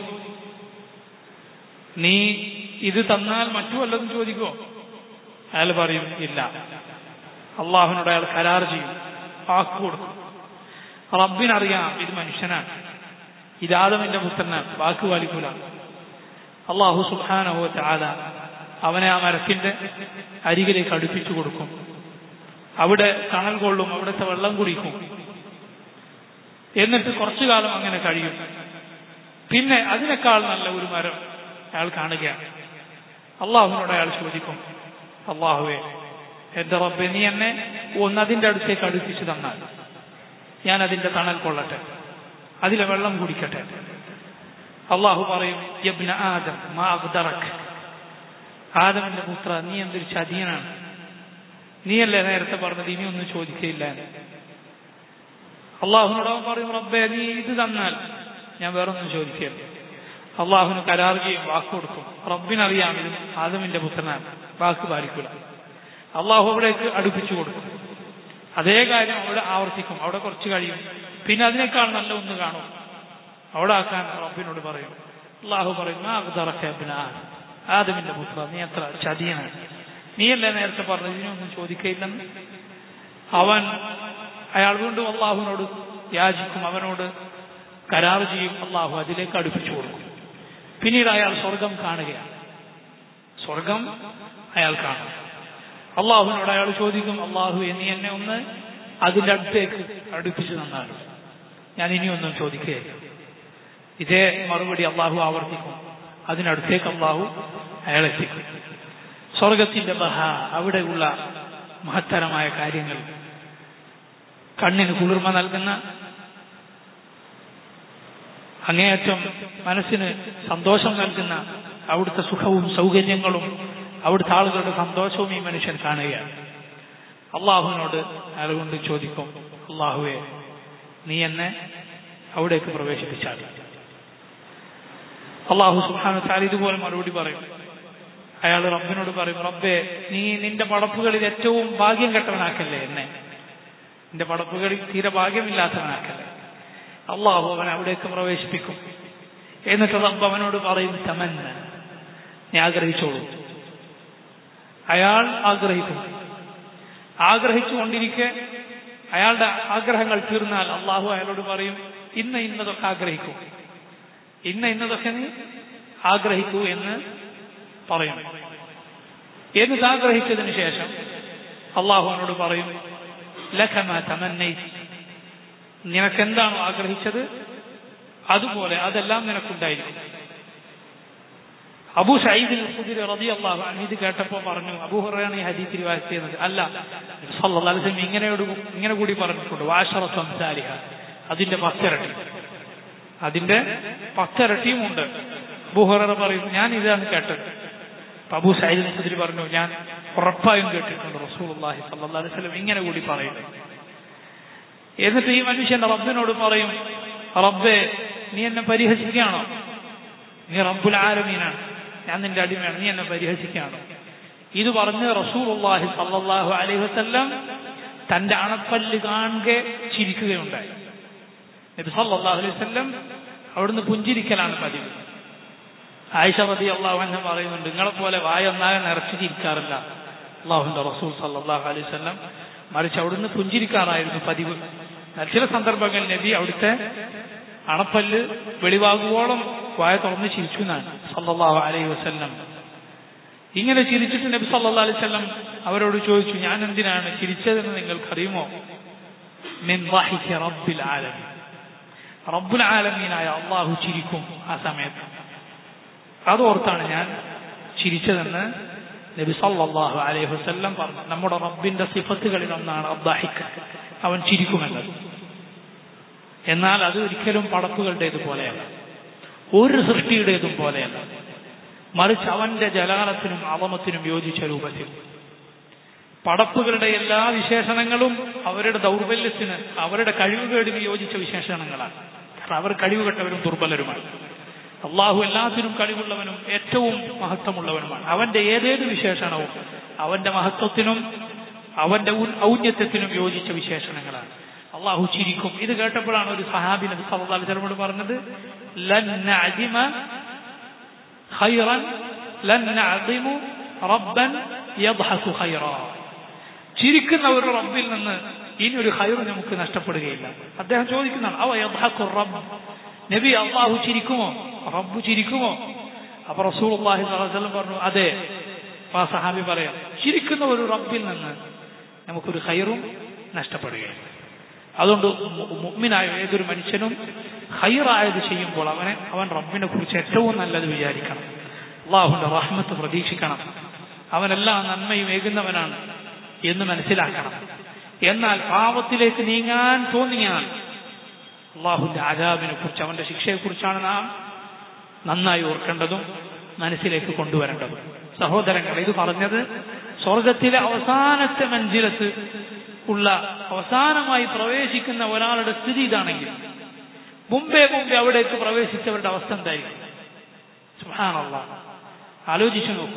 നീ ഇത് തന്നാൽ മറ്റു വല്ലതും ചോദിക്കുമോ? അയാൾ പറയും, ഇല്ല. അള്ളാഹുവിനോട് അയാൾ കരാർ ചെയ്യും, വാക്ക് കൊടുക്കും. റബ്ബിനറിയാം ഇത് മനുഷ്യനാണ്, ഇത് ആദമിന്റെ പുത്രനാണ്, വാക്ക് പാലിക്കൂല. അള്ളാഹു സുബ്ഹാനഹു വ തആല അവനെ ആ മരത്തിന്റെ അരികിലേക്ക് അടുപ്പിച്ചു കൊടുക്കും. അവിടെ തണൽ കൊള്ളും, അവിടുത്തെ വെള്ളം കുടിക്കും. എന്നിട്ട് കുറച്ചു കാലം അങ്ങനെ കഴിയും. പിന്നെ അതിനേക്കാൾ നല്ല ഒരു മരം അയാൾ കാണുകയാണ്. അള്ളാഹുവിനോട് അയാൾ ചോദിക്കും, അള്ളാഹുവേ, എന്റെ റബ്ബേ, നീ എന്നെ ഒന്ന് അതിന്റെ അടുത്തേക്ക് അടുപ്പിച്ചു തന്നാൽ ഞാൻ അതിന്റെ തണൽ കൊള്ളട്ടെ, അതിലെ വെള്ളം കുടിക്കട്ടെ. അള്ളാഹു പറയും, യബ്ന ആദം മാ അഖ്ദറക്, ആദമിന്റെ പുത്ര, നീ എന്തൊരു ചതിയനാണ്, നീയല്ലേ നേരത്തെ പറഞ്ഞത് ഇനിയൊന്നും ചോദിക്കയില്ല. അള്ളാഹുനോട് അവൻ പറയും, റബ്ബേ, നീ ഇത് തന്നാൽ ഞാൻ വേറൊന്നും ചോദിക്കില്ല. അള്ളാഹുവിന് കരാർ ചെയ്യും, വാക്ക് കൊടുക്കും. റബ്ബിനറിയാം ഇത് ആദമിന്റെ പുത്രനാണ്, വാക്ക് പാലിക്കൂല. അള്ളാഹു അവിടേക്ക് അടുപ്പിച്ചു കൊടുക്കും. അതേ കാര്യം അവിടെ ആവർത്തിക്കും. അവിടെ കുറച്ച് കഴിയും, പിന്നെ അതിനേക്കാൾ നല്ല ഒന്ന് കാണും, അവിടെ ആക്കാൻ റബ്ബിനോട് പറയും. അള്ളാഹു പറയും, മാ അഖ്ദറക ഇബ്ന ആദം, ആദമിന്റെ പുത്ര, നീ എത്ര ചതിയനാണ്, നീയല്ലേ നേരത്തെ പറഞ്ഞത് ഇതിനൊന്നും ചോദിക്കയില്ലെന്ന്. അവൻ അയാൾ വീണ്ടും അള്ളാഹുവിനോട് യാചിക്കും, അവനോട് കരാർ ചെയ്യും. അള്ളാഹു അതിലേക്ക് അടുപ്പിച്ചു കൊടുക്കും. പിന്നീട് അയാൾ സ്വർഗം കാണുകയാണ്. സ്വർഗം അയാൾ കാണും. അള്ളാഹുവിനോട് അയാൾ ചോദിക്കും, അള്ളാഹു, നീ എന്നെ ഒന്ന് അതിന്റെ അടുത്തേക്ക് അടുപ്പിച്ചു തന്നാൽ ഞാൻ ഇനിയൊന്നും ചോദിക്കുകയില്ല. ഇതേ മറുപടി അള്ളാഹു ആവർത്തിക്കും. അതിനടുത്തേക്ക് അള്ളാഹു അയാളെത്തിക്കും. സ്വർഗത്തിന്റെ ബഹ, അവിടെയുള്ള മഹത്തരമായ കാര്യങ്ങൾ, കണ്ണിന് കുളിർമ നൽകുന്ന, അങ്ങേയറ്റം മനസ്സിന് സന്തോഷം നൽകുന്ന അവിടുത്തെ സുഖവും സൗകര്യങ്ങളും അവിടുത്തെ ആളുകളുടെ സന്തോഷവും ഈ മനുഷ്യൻ കാണുകയാണ്. അള്ളാഹുവിനോട് അയാൾ കൊണ്ട് ചോദിക്കും, അള്ളാഹുവേ, നീ എന്നെ അവിടേക്ക് പ്രവേശിപ്പിച്ചാൽ. അള്ളാഹു സുബ്ഹാനഹു വ തആല ഇതുപോലെ മറുപടി പറയും. അയാൾ റബ്ബിനോട് പറയും, റബ്ബേ, നീ നിന്റെ പടപ്പുകളിൽ ഏറ്റവും ഭാഗ്യം കെട്ടവനാക്കല്ലേ എന്നെ, നിന്റെ പടപ്പുകളിൽ തീരെ ഭാഗ്യമില്ലാത്തവനാക്കല്ലേ. അള്ളാഹു അവനെ അവിടേക്ക് പ്രവേശിപ്പിക്കും. എന്നിട്ട് റബ്ബ് അവനോട് പറയും, തമന്ന, നീ ആഗ്രഹിച്ചോളൂ. അയാൾ ആഗ്രഹിക്കും. ആഗ്രഹിച്ചുകൊണ്ടിരിക്കെ അയാളുടെ ആഗ്രഹങ്ങൾ തീർന്നാൽ അള്ളാഹു അയാളോട് പറയും, ഇന്ന ഇന്നതൊക്കെ ആഗ്രഹിക്കൂ, ഇന്ന ഇന്നതൊക്കെ നീ ആഗ്രഹിക്കൂ എന്ന് പറയും. എന്നിട്ട് ആഗ്രഹിച്ചതിന് ശേഷം അള്ളാഹു അവനോട് പറയും, ലക മാ തമന്നൈത്, നിനക്കെന്താണോ ആഗ്രഹിച്ചത് അതുപോലെ അതെല്ലാം നിനക്കുണ്ടായിരിക്കും. അബൂ സഈദ് ഖുദരി റളിയല്ലാഹു അൻഹു ഇത് കേട്ടപ്പോൾ പറഞ്ഞു, അബൂ ഹുറൈറയാണ് ഈ ഹദീസ് റിവായത്ത് ചെയ്യുന്നത്, അല്ല സല്ലല്ലാഹു അലൈഹി വസല്ലം ഇങ്ങനെയോട് ഇങ്ങനെ കൂടി പറഞ്ഞിട്ടുണ്ട്, വഅശറതു അംസാലിഹ, അതിന്റെ പത്തിരട്ടി, അതിന്റെ പത്തിരട്ടിയും ഉണ്ട്. അബൂ ഹുറൈറ പറയും, ഞാൻ ഇതാണ് കേട്ടത്. അബൂ സഈദ് ഖുദരി പറഞ്ഞു, ഞാൻ ഉറപ്പായും കേട്ടിട്ടുണ്ട് റസൂലുള്ളാഹി സല്ലല്ലാഹു അലൈഹി വസല്ലം ഇങ്ങനെ കൂടി പറയുന്നത്. എന്നിട്ട് ഈ മനുഷ്യൻ റബ്ബിനോട് പറയും, റബ്ബേ, നീ എന്നെ പരിഹസിക്കുകയാണോ? നീ റബ്ബുൽ ആലമീനാണ്, ഞാൻ നിന്റെ അടിമയാണ്, നീ എന്നെ പരിഹസിക്കുകയാണോ? ഇത് പറഞ്ഞ് റസൂലുള്ളാഹി സല്ലല്ലാഹു അലൈഹി വസല്ലം തന്റെ അണപ്പല്ല് കാണെ ചിരിക്കുകയുണ്ടായി. നബി സല്ലല്ലാഹു അലൈഹി വസല്ലം അവിടുന്ന് പുഞ്ചിരിക്കലാണ് പതിവ്. ആയിഷ റളിയല്ലാഹു അൻഹ പറയുന്നുണ്ട്, നിങ്ങളെ പോലെ വായ ഒന്നാകെ നിറച്ചു ചിരിക്കാറില്ല, അള്ളാഹുവിന്റെ റസൂൽ സല്ലല്ലാഹു അലൈഹി വസല്ലം. മറിച്ച് അവിടുന്ന് പുഞ്ചിരിക്കാറായിരുന്നു പതിവ്. ചില സന്ദർഭങ്ങളിൽ നബി അവിടുത്തെ അണപ്പല്ല് വെളിവാകുവോളം വായ തുറന്ന് ചിരിച്ചു എന്നാണ് സല്ലല്ലാഹു അലൈഹി വസല്ലം. ഇങ്ങനെ ചിരിച്ചിട്ട് നബി സല്ലല്ലാഹു അലൈഹി വസല്ലം അവരോട് ചോദിച്ചു, ഞാൻ എന്തിനാണ് ചിരിച്ചതെന്ന് നിങ്ങൾക്കറിയുമോ? മിൻ ളഹിഖി റബ്ബിൽ ആലമീൻ, റബ്ബുൽ ആലമീനായ അള്ളാഹു ചിരിക്കും ആ സമയത്ത്, അതോർത്താണ് ഞാൻ ചിരിച്ചതെന്ന് നബി സല്ലല്ലാഹു അലൈഹി വസല്ലം പറഞ്ഞു. നമ്മുടെ റബ്ബിന്റെ സിഫത്തുകളിൽ ഒന്നാണ് അദ്ദാഹിഖ്, അവൻ ചിരിക്കുമെന്നത്. എന്നാൽ അത് ഒരിക്കലും പടപ്പുകളുടേത് പോലെയല്ല, ഒരു സൃഷ്ടിയുടേതും പോലെയല്ല. മറിച്ച് അവന്റെ ജലാലത്തിനും അളമത്തിനും യോജിച്ച രൂപത്തിൽ. പടപ്പുകളുടെ എല്ലാ വിശേഷണങ്ങളും അവരുടെ ദൗർബല്യത്തിന്, അവരുടെ കഴിവുകേടിന് യോജിച്ച വിശേഷണങ്ങളാണ്. കാരണം അവർ കഴിവുകെട്ടവരും ദുർബലരുമാണ്. അള്ളാഹു എല്ലാത്തിനും കഴിവുള്ളവനും ഏറ്റവും മഹത്വമുള്ളവനുമാണ്. അവന്റെ ഏതേത് വിശേഷണവും അവന്റെ മഹത്വത്തിനും അവന്റെ ഔന്നത്യത്തിനും യോജിച്ച വിശേഷണങ്ങളാണ്. അള്ളാഹു ചിരിക്കും. ഇത് കേട്ടപ്പോഴാണ് ഒരു സഹാബി നബി സല്ലല്ലാഹു അലൈഹി വസല്ലമയോട് പറഞ്ഞത്, ലൻ നഅദിമ ഖൈറൻ ലൻ നഅദിമു റബ്ബൻ യദ്ഹഖു ഖൈറാ. ചിരിക്കുന്ന ഒരു റബ്ബിൽ നിന്ന് ഇനി ഒരു ഖൈർ നമുക്ക് നഷ്ടപ്പെടുകയില്ല. അദ്ദേഹം ചോദിക്കുന്നതാണ്, അവ യദ്ഹഖു റബ്ബ്, നബി അള്ളാഹു ചിരിക്കുമോ, റബ്ബ് ചിരിക്കുമോ? അപ്പൊ റസൂലുള്ളാഹി സ്വല്ലല്ലാഹു അലൈഹി വസല്ലം പറഞ്ഞു, അതെ. ആ സഹാബി പറയാം, ചിരിക്കുന്ന ഒരു റബ്ബിൽ നിന്ന് നമുക്കൊരു ഖൈറും നഷ്ടപ്പെടുകയില്ല. അതുകൊണ്ട് മുഅ്മിനായ ഏതൊരു മനുഷ്യനും ഖൈറായത് ചെയ്യുമ്പോൾ അവനെ അവൻ റബ്ബിനെ കുറിച്ച് ഏറ്റവും നല്ലത് വിചാരിക്കണം, അള്ളാഹുവിന്റെ റഹ്മത്ത് പ്രതീക്ഷിക്കണം, അവനെല്ലാം നന്മയും ഏകുന്നവനാണ് എന്ന് മനസ്സിലാക്കണം. എന്നാൽ പാപത്തിലേക്ക് നീങ്ങാൻ തോന്നിയാൽ അള്ളാഹുവിന്റെ അദാബിനെ കുറിച്ച്, അവന്റെ ശിക്ഷയെക്കുറിച്ചാണ് നാം നന്നായി ഓർക്കേണ്ടതും മനസ്സിലേക്ക് കൊണ്ടുവരേണ്ടതും. സഹോദരങ്ങൾ, ഇത് പറഞ്ഞത് സ്വർഗത്തിലെ അവസാനത്തെ മഞ്ചിലത്ത് ഉള്ള അവസാനമായി പ്രവേശിക്കുന്ന ഒരാളുടെ സ്ഥിതി ഇതാണെങ്കിൽ മുമ്പേ മുമ്പേ അവിടേക്ക് പ്രവേശിച്ചവരുടെ അവസ്ഥ എന്തായിരിക്കും? സുബ്ഹാനല്ലാഹ്, ആലോചിച്ചു നോക്കൂ.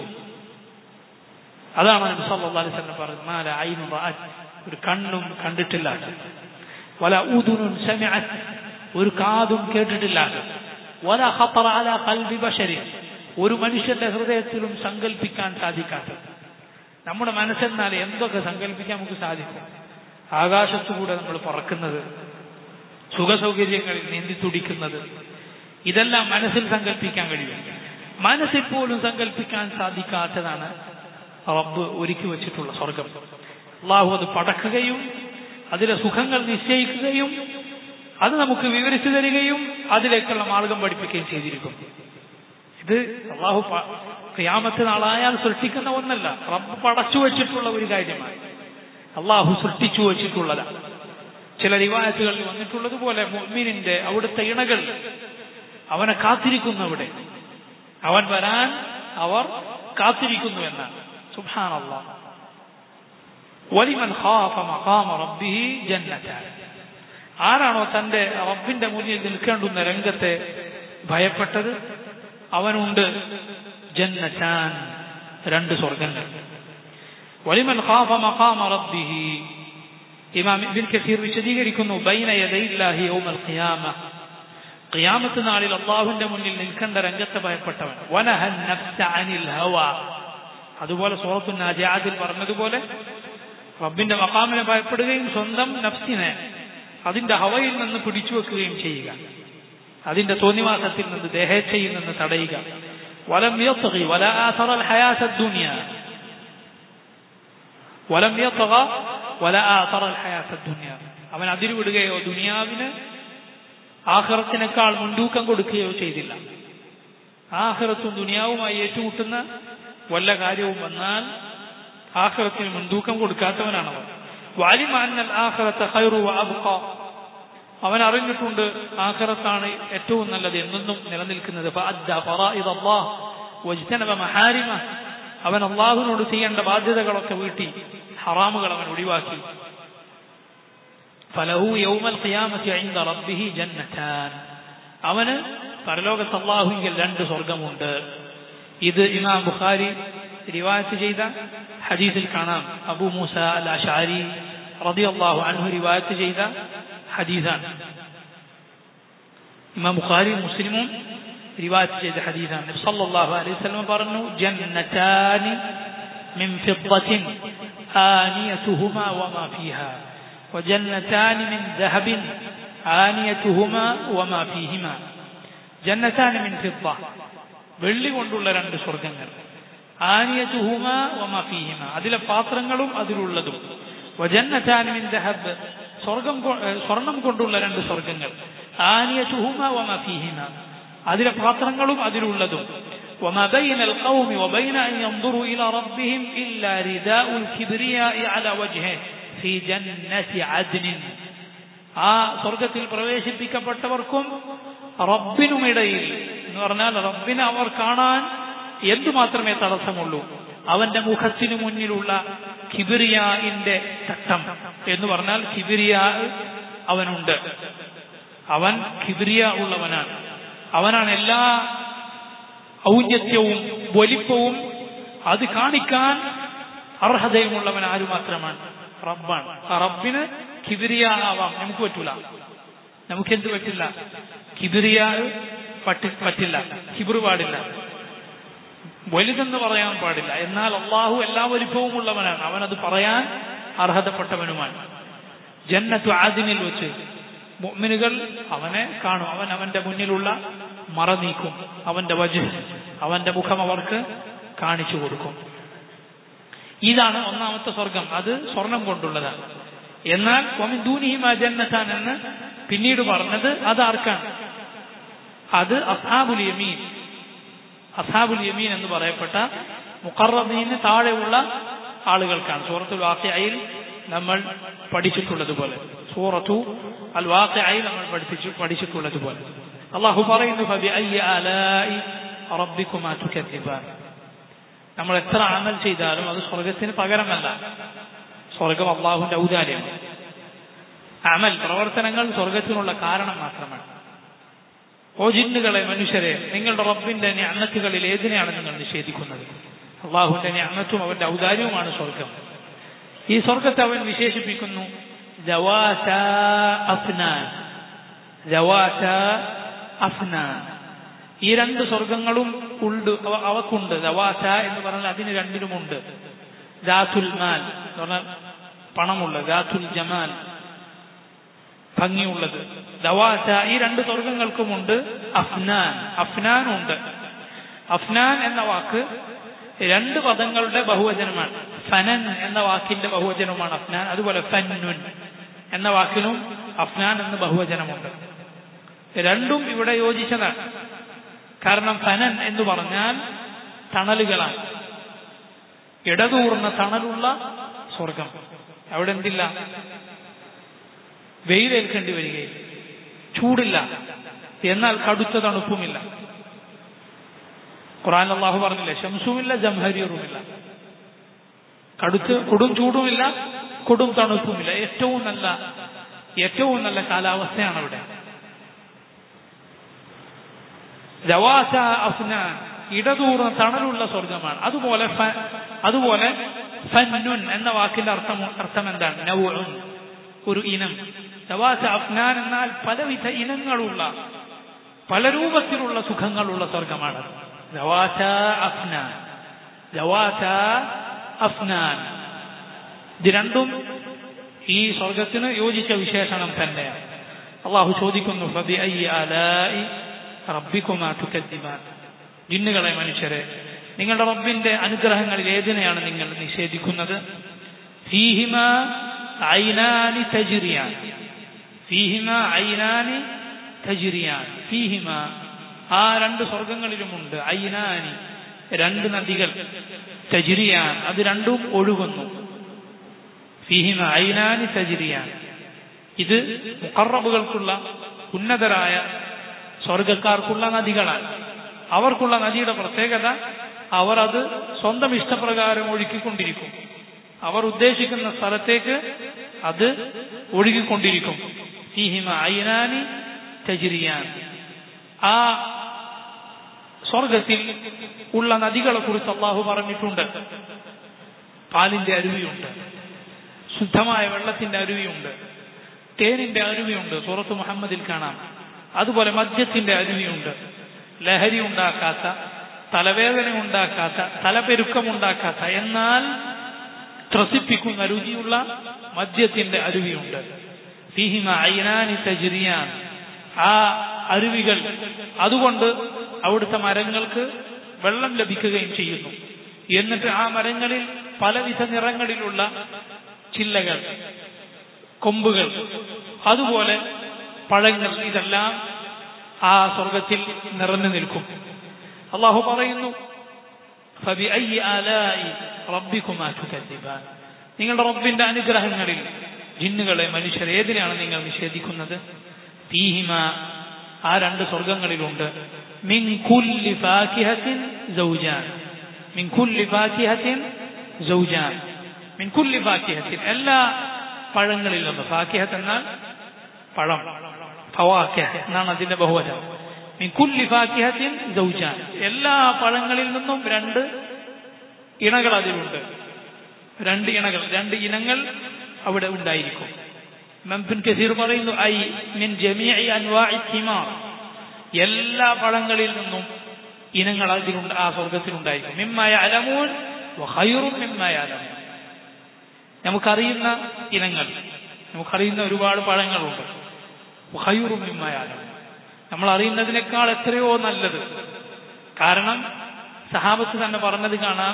അതാണ് നബി സല്ലല്ലാഹു അലൈഹി വസല്ലം പറഞ്ഞത്, മാല ഐനു റഅത്, ഒരു കണ്ണും കണ്ടിട്ടില്ലാത്ത, വല ഉദുനുൻ സമിഅത്, ഒരു കാതും കേട്ടിട്ടില്ലാത്ത, വല ഖതറ അലാ ഖൽബി ബശരി, ഒരു മനുഷ്യന്റെ ഹൃദയത്തിലും സങ്കല്പിക്കാൻ സാധിക്കാത്ത. നമ്മുടെ മനസ്സെന്നാൽ എന്തൊക്കെ സങ്കല്പിക്കാൻ നമുക്ക് സാധിക്കും? ആകാശത്തുകൂടെ നമ്മൾ പറക്കുന്നത്, സുഖസൗകര്യങ്ങളിൽ നീന്തി തുടിക്കുന്നത്, ഇതെല്ലാം മനസ്സിൽ സങ്കല്പിക്കാൻ കഴിയും. മനസ്സിൽ പോലും സങ്കല്പിക്കാൻ സാധിക്കാത്തതാണ് റബ്ബ് ഒരുക്കി വെച്ചിട്ടുള്ള സ്വർഗം. അള്ളാഹു അത് പടക്കുകയും അതിലെ സുഖങ്ങൾ നിശ്ചയിക്കുകയും അത് നമുക്ക് വിവരിച്ചു തരികയും അതിലേക്കുള്ള മാർഗം പഠിപ്പിക്കുകയും ചെയ്തിരിക്കും. ഇത് അള്ളാഹു ഖിയാമത്ത് നാളായാൽ സൃഷ്ടിക്കുന്ന ഒന്നല്ല, റബ്ബ് പടച്ചു വെച്ചിട്ടുള്ള ഒരു കാര്യമാണ്. അള്ളാഹു സൃഷ്ടിച്ചു വെച്ചിട്ടുള്ളതാണ്. ചില റിവായത്തുകളിൽ വന്നിട്ടുള്ളതുപോലെ മുഅ്മിനിന്റെ അവിടുത്തെ ഇണകൾ അവനെ കാത്തിരിക്കുന്നു, അവിടെ അവൻ വരാൻ അവർ കാത്തിരിക്കുന്നു എന്നാണ്. സുബ്ഹാനല്ലാഹ്. വലിമൻ ഖാഫ മഖാമ റബ്ബിഹി ജന്നതാൻ, ആരാണോ തന്റെ റബ്ബിന്റെ മുന്നിൽ നിൽക്കേണ്ടുന്ന രംഗത്തെ ഭയപ്പെട്ടത് അവനുണ്ട് ജന്നതാൻ, രണ്ട് സ്വർഗങ്ങൾ. വലിമൻ ഖാഫ മഖാമ റബ്ബിഹി, ഇമാം ഇബ്നു കസീർ വിശദീകരിക്കുന്നു, ബൈന യദൈല്ലാഹി യൗമൽ ഖിയാമ, ഖിയാമത്ത് നാളിൽ അല്ലാഹുവിന്റെ മുന്നിൽ നിൽക്കേണ്ട രംഗത്തെ ഭയപ്പെട്ടവൻ. വനഹൻ നഫ്സ അനിൽ ഹവാ, അതുപോലെ സൂറത്തു നാജിഅത്തിൽ പറഞ്ഞതുപോലെ റബ്ബിന്റെ മഖാമിനെ ഭയപ്പെടുകയും സ്വന്തം നഫ്സിനെ അതിന്റെ ഹവയിൽ നിന്ന് പിടിച്ചു വെക്കുകയും ചെയ്യുക, അതിന്റെ തോന്നിവാസത്തിൽ നിന്ന് ദേഹേച്ഛയിൽ നിന്ന് തടയുക. വലം യത്ഗി വലാ ആഥറൽ ഹയാത്തദ് ദുനിയ, വലം യത്ഗ വലാ ആഥറൽ ഹയാത്തദ് ദുനിയ, അവൻ അതിരുവിടുകയോ ദുനിയാവിന് ആഖിറത്തിനേക്കാൾ മുൻതൂക്കം കൊടുക്കുകയോ ചെയ്തില്ല. ആഖിറത്തും ദുനിയാവുമായി ഏറ്റുമുട്ടുന്ന വല്ല കാര്യവും വന്നാൽ ആഖിറത്തിന് മുൻതൂക്കം കൊടുക്കാത്തവനാണവൻ. വഅലിമ അന്നൽ ആഖിറത ഖൈറു വഅബ്ഖ, അവൻ അറിഞ്ഞിട്ടുണ്ട് ആഖിറത്താണ് ഏറ്റവും നല്ലത്, എന്നും നിലനിൽക്കുന്നത്. ഫഅദ്ദ ഫറായിദ അല്ലാഹ് വജ്തനബ മഹാരിമ, അവൻ അല്ലാഹുവിനോട് ചെയ്യേണ്ട ബാധ്യതകളൊക്കെ വീട്ടി ഹറാമുകൾ അവൻ ഒഴിവാക്കി. ഫലഹു യൗമൽ ഖിയാമത്തി ഇൻദ റബ്ബിഹി ജന്നതാൻ, അവന് പരലോകത്ത് അല്ലാഹുവിൽ രണ്ട് സ്വർഗമുണ്ട്. ഇത് ഇമാം ബുഖാരി റിവായത്ത് ചെയ്ത ഹദീസിൽ കാണാം. അബൂ മൂസ അൽ അശ്അരി റളിയല്ലാഹു അൻഹു റിവായത്ത് ചെയ്ത ഹദീസാണ്. ഇമാം ബുഖാരി മുസ്ലിമും റിവായത്ത് ചെയ്ത ഹദീസാണ്. നബി സല്ലല്ലാഹു അലൈഹി വസല്ലം പറഞ്ഞു, ജന്നതാനി മിൻ ഫിദ്ദത്തിൻ ആനിയതുഹുമാ വമാ ഫീഹാ വജന്നതാനി മിൻ ദഹബിൻ ആനിയതുഹുമാ വമാ ഫീഹിമാ. ജന്നതാനി മിൻ ഫിദ്ദ, വെള്ളി കൊണ്ടുള്ള രണ്ട് സ്വർഗ്ഗങ്ങൾ. ആനിയതുഹുമാ വമാ ഫീഹിമാ, അതിലെ പാത്രങ്ങളും അതിലുള്ളതും. വജന്നതാനി മിൻ ദഹബ്, സ്വർഗം സ്വർണം കൊണ്ടുള്ള രണ്ട് സ്വർഗ്ഗങ്ങൾ. ആനിയതുഹുമാ വമാ ഫീഹിമാ, അതിലെ പാത്രങ്ങളും അതിലുള്ളതും. وما بين القوم وبين أن ينظروا إلى ربهم إلا رداء الكبرياء على وجهه في جنة عدن. ആ സ്വർഗത്തിൽ പ്രവേശിപ്പിക്കപ്പെട്ടവർക്കും റബ്ബിനുമിടയിൽ എന്ന് പറഞ്ഞാൽ റബ്ബിനെ അവർ കാണാൻ എന്തുമാത്രമേ തടസ്സമുള്ളൂ, അവന്റെ മുഖത്തിനു മുന്നിലുള്ള കിബിറിയാഇന്റെ ചട്ടം എന്ന് പറഞ്ഞാൽ കിബിറിയാ അവനുണ്ട്, അവൻ കിബിറിയ ഉള്ളവനാണ്, അവനാണ് എല്ലാ ഔന്നത്യവും വലിപ്പവും അത് കാണിക്കാൻ അർഹതയുമുള്ളവൻ ആര് മാത്രമാണ്? റബ്ബാണ്. ആ റബ്ബിന് കിബിറിയ ആവാം, നമുക്ക് പറ്റൂല. നമുക്കെന്ത് പറ്റില്ല? കിബിറിയ പറ്റി പറ്റില്ല കിബിറ് പാടില്ല, വലുതെന്ന് പറയാൻ പാടില്ല. എന്നാൽ അള്ളാഹു എല്ലാ വലിപ്പവും ഉള്ളവനാണ്, അവനത് പറയാൻ അർഹതപ്പെട്ടവനുമാണ്. ജന്നത്തു ആദിനിൽ വെച്ച് മുഅ്മിനുകൾ അവനെ കാണും, അവൻ അവന്റെ മുന്നിലുള്ള മറ നീക്കും, അവന്റെ വജ്ഹ്, അവന്റെ മുഖം അവർക്ക് കാണിച്ചു കൊടുക്കും. ഇതാണ് ഒന്നാമത്തെ സ്വർഗം, അത് സ്വർണം കൊണ്ടുള്ളതാണ്. എന്നാൽ വമിൻ ദൂനിഹിമാ ജന്നതാൻ എന്ന് പിന്നീട് പറഞ്ഞത് അത് ആർക്കാണ്? അത് അസ്ഹാബുൽ യമീൻ. അസ്ഹാബുൽ യമീൻ എന്ന് പറയപ്പെട്ട മുഖറബീന് താഴെയുള്ള ആളുകൾക്കാണ്. സൂറത്തുൽ വാഖിഅയിൽ നമ്മൾ പഠിച്ചിട്ടുള്ളതുപോലെ, സൂറത്തു അൽ വാഖിഅയിൽ നമ്മൾ പഠിപ്പിച്ചു പഠിച്ചിട്ടുള്ളതുപോലെ അല്ലാഹു പറയുന്നു ഫബിഅയ്യി ആലാഇ റബ്ബികുമാ തുകദ്ദിബാൻ. നമ്മൾ എത്ര അമൽ ചെയ്താലും അത് സ്വർഗത്തിന് പകരമല്ല, സ്വർഗം അള്ളാഹുവിന്റെ ഔദാര്യമാണ്. അമൽ പ്രവർത്തനങ്ങൾ സ്വർഗത്തിനുള്ള കാരണം മാത്രമാണ്. ഓ ജിന്നുകളെ, മനുഷ്യരെ, നിങ്ങളുടെ റബ്ബിന്റെ നിഅമത്തുകളിൽ ഏതിനെയാണ് നിങ്ങൾ നിഷേധിക്കുന്നത്? അള്ളാഹുവിന്റെ നിഅമത്തും അവന്റെ ഔദാര്യവുമാണ് സ്വർഗം. ഈ സ്വർഗത്തെ അവൻ വിശേഷിപ്പിക്കുന്നു ജവാതാ അഫ്നാൻ. ജവാതാ അഫ്നാൻ, ഈ രണ്ട് സ്വർഗങ്ങളും ഉണ്ട്, അവക്കുണ്ട്. ജവാത എന്ന് പറഞ്ഞാൽ അതിന് രണ്ടിനുമുണ്ട്. ദാത്തുൽ മാൽ എന്ന് പറഞ്ഞാൽ പണമുള്ള, ദാത്തുൽ ജമാൽ ഭംഗിയുള്ളത്. ദവാത ഈ രണ്ട് സ്വർഗങ്ങൾക്കുമുണ്ട്. അഫ്നാൻ, അഫ്നാനുണ്ട്. അഫ്നാൻ എന്ന വാക്ക് രണ്ട് പദങ്ങളുടെ ബഹുവചനമാണ്. ഫനൻ എന്ന വാക്കിന്റെ ബഹുവചനമാണ് അഫ്നാൻ. അതുപോലെ ഫന്നുൻ എന്ന വാക്കിനും അഫ്നാൻ എന്ന് ബഹുവചനമുണ്ട്. രണ്ടും ഇവിടെ യോജിച്ചതാണ്. കാരണം ഫനൻ എന്ന് പറഞ്ഞാൽ തണലുകളാണ്, ഇടതൂർന്ന തണലുള്ള സ്വർഗം. അവിടെ എന്തില്ല? വെയിലേൽക്കേണ്ടി വരികയില്ല, ചൂടില്ല, എന്നാൽ കടുത്ത തണുപ്പുമില്ല. ഖുർആൻ അല്ലാഹു പറഞ്ഞില്ലേ, ശംസുമില്ല ജംഹരീറുമില്ല, കടുത്ത് കൊടും ചൂടുമില്ല, കൊടും തണുപ്പുമില്ല. ഏറ്റവും നല്ല ഏറ്റവും നല്ല കാലാവസ്ഥയാണ് അവിടെ. ജവാസ അഫ്നാൻ, ഇടതൂർന്ന തണലുള്ള സ്വർഗമാണ്. അതുപോലെ അതുപോലെ ഫന്നുൻ എന്ന വാക്കിന്റെ അർത്ഥം അർത്ഥം എന്താണ്? നൗഉൻ, ഒരു ഇനം. ജവാസ അഫ്നാൻ എന്നാൽ പലവിധ ഇനങ്ങളുള്ള, പല രൂപത്തിലുള്ള സുഖങ്ങളുള്ള സ്വർഗമാണ്. ജവാസ അഫ്നാൻ, ജവാസ അഫ്നാൻ, ഇത് രണ്ടും ഈ സ്വർഗത്തിന് യോജിച്ച വിശേഷണം തന്നെയാണ്. അള്ളാഹു ചോദിക്കുന്നു ഫബിഅയ്യി ആലാഇ റബ്ബികുമാ തുകദ്ദിബാൻ. ജിന്നുകളെ, മനുഷ്യരെ, നിങ്ങളുടെ റബ്ബിന്റെ അനുഗ്രഹങ്ങളിൽ ഏതിനെയാണ് നിങ്ങൾ നിഷേധിക്കുന്നത്? ഫീഹിമാ ഐനാനി തജ്രിയാൻ, ഫീഹിമാ ഐനാനി തജ്രിയാൻ, ഫീഹിമാ ആ രണ്ട് സ്വർഗങ്ങളിലുമുണ്ട് ഐനാനി, രണ്ട് നദികൾ, തജ്രിയാൻ അത് രണ്ടും ഒഴുകുന്നു. ഫീഹിമ ഐനാനി തജ്രിയാൻ, ഇത് മുഖറബുകൾക്കുള്ള ഉന്നതരായ സ്വർഗക്കാർക്കുള്ള നദികളാണ്. അവർക്കുള്ള നദിയുടെ പ്രത്യേകത, അവർ അത് സ്വന്തം ഇഷ്ടപ്രകാരം ഒഴുക്കിക്കൊണ്ടിരിക്കും. അവർ ഉദ്ദേശിക്കുന്ന സ്ഥലത്തേക്ക് അത് ഒഴുകിക്കൊണ്ടിരിക്കും. ഫീഹിമ ഐനാനി തജ്രിയാൻ, ആ സ്വർഗത്തിൽ ഉള്ള നദികളെ കുറിച്ച് അള്ളാഹു പറഞ്ഞിട്ടുണ്ട്. പാലിന്റെ അരുവിയുണ്ട്, ശുദ്ധമായ വെള്ളത്തിന്റെ അരുവിയുണ്ട്, തേനിന്റെ അരുവിയുണ്ട്, സൂറത്ത് മുഹമ്മദിൽ കാണാം. അതുപോലെ മദ്യത്തിന്റെ അരുവിയുണ്ട്, ലഹരി ഉണ്ടാക്കാത്ത തലവേദന ഉണ്ടാക്കാത്ത, തലപെരുക്കമുണ്ടാക്കാത്ത, എന്നാൽ ത്രസിപ്പിക്കുന്ന രുചിയുള്ള മദ്യത്തിന്റെ അരുവിയുണ്ട്. ഫീഹിമ ഐനാനി തജ്രിയാൻ. ആ അരുവികൾ അതുകൊണ്ട് അവിടുത്തെ മരങ്ങൾക്ക് വെള്ളം ലഭിക്കുകയും ചെയ്യുന്നു. എന്നിട്ട് ആ മരങ്ങളിൽ പലവിധ നിറങ്ങളിലുള്ള ചില്ലകൾ, കൊമ്പുകൾ, അതുപോലെ പഴങ്ങൾ, ഇതെല്ലാം ആ സ്വർഗത്തിൽ നിറഞ്ഞു നിൽക്കും. അല്ലാഹു പറയുന്നു, ഫബിഅയ്യി ആലാഇ റബ്ബികുമാ തുകദ്ദിബാൻ. നിങ്ങളുടെ റബ്ബിന്റെ അനുഗ്രഹങ്ങളിൽ ജിന്നുകളെ, മനുഷ്യരെ ഏതിനാണ് നിങ്ങൾ നിഷേധിക്കുന്നത്? ഫീഹിമ, ആ രണ്ട് സ്വർഗങ്ങളിലുണ്ട്, മിൻ കുല്ലി ഫാകിഹത്തിൻ സൗജാൻ. മിൻ കുല്ലി ഫാകിഹത്തിൻ സൗജാൻ. മിൻ കുല്ലി ഫാകിഹത്തിൻ, എല്ലാ പഴങ്ങളിൽ നിന്നും. ഫാകിഹത്ത് എന്നാൽ പഴം, ഫവാകിഹ എന്നാണ് അതിന്റെ ബഹുവചനം. മിൻ കുല്ലി ഫാകിഹത്തിൻ സൗജാൻ, എല്ലാ പഴങ്ങളിൽ നിന്നും രണ്ട് ഇണകൾ അതിലുണ്ട്. രണ്ട് ഇണകൾ, രണ്ട് ഇനങ്ങൾ അവിടെ ഉണ്ടായിരിക്കും. ഇമാം ഇബ്നു കസീർ പറയുന്നു, ഐ മിൻ ജമീഇ അൻവാഇ തിമാർ, എല്ലാ പഴങ്ങളിൽ നിന്നും ഇനങ്ങൾ അതിലുണ്ട്, ആ സ്വർഗത്തിലുണ്ടായിരിക്കും. മിമ്മ യഅലമൂൻ വഖൈറുൻ മിമ്മ യഅലമൂൻ, നമുക്കറിയുന്ന ഇനങ്ങൾ, നമുക്കറിയുന്ന ഒരുപാട് പഴങ്ങളുണ്ട്. വഖൈറുൻ മിമ്മ യഅലമൂൻ, നമ്മൾ അറിയുന്നതിനേക്കാൾ എത്രയോ നല്ലത്. കാരണം സഹാബത്ത് തന്നെ പറഞ്ഞത് കാണാം,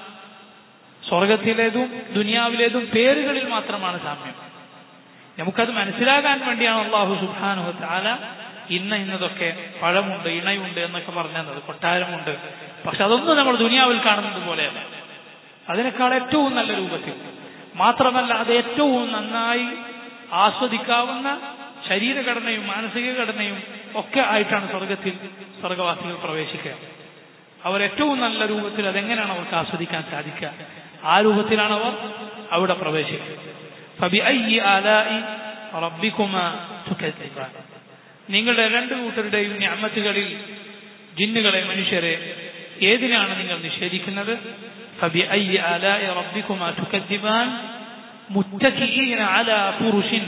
സ്വർഗത്തിലേതും ദുനിയാവിലേതും പേരുകളിൽ മാത്രമാണ് സാമ്യം. നമുക്കത് മനസ്സിലാകാൻ വേണ്ടിയാണ് അല്ലാഹു സുബ്ഹാനഹു വ തആല ഇന്ന ഇന്നതൊക്കെ പഴമുണ്ട്, ഇണയുണ്ട് എന്നൊക്കെ പറഞ്ഞത്, കൊട്ടാരമുണ്ട്. പക്ഷെ അതൊന്നും നമ്മൾ ദുനിയാവിൽ കാണുന്നത് പോലെയല്ല, അതിനേക്കാൾ ഏറ്റവും നല്ല രൂപത്തിൽ. മാത്രമല്ല അത് ഏറ്റവും നന്നായി ആസ്വദിക്കാവുന്ന ശരീരഘടനയും മാനസിക ഘടനയും ഒക്കെ ആയിട്ടാണ് സ്വർഗത്തിൽ സ്വർഗവാസികൾ പ്രവേശിക്കുക. അവർ ഏറ്റവും നല്ല രൂപത്തിൽ അതെങ്ങനെയാണ് അവർക്ക് ആസ്വദിക്കാൻ സാധിക്കുക, ആ രൂപത്തിലാണ് അവർ അവിടെ പ്രവേശിക്കുക. ഫബിഅയ്യി ആലാഇ റബ്ബികുമാ തുകദ്ദിബാൻ. നിങ്ങളുടെ രണ്ടു കൂട്ടരുടെയും നിഅമത്തുകളിൽ ജിന്നുകളെ, മനുഷ്യരെ ഏതിനാണ് നിങ്ങൾ നിഷേധിക്കുന്നത്? ഫബിഅയ്യി ആലാഇ റബ്ബികുമാ തുകദ്ദിബാൻ. മുത്തകിഈന അലാ ഫുറുശിൻ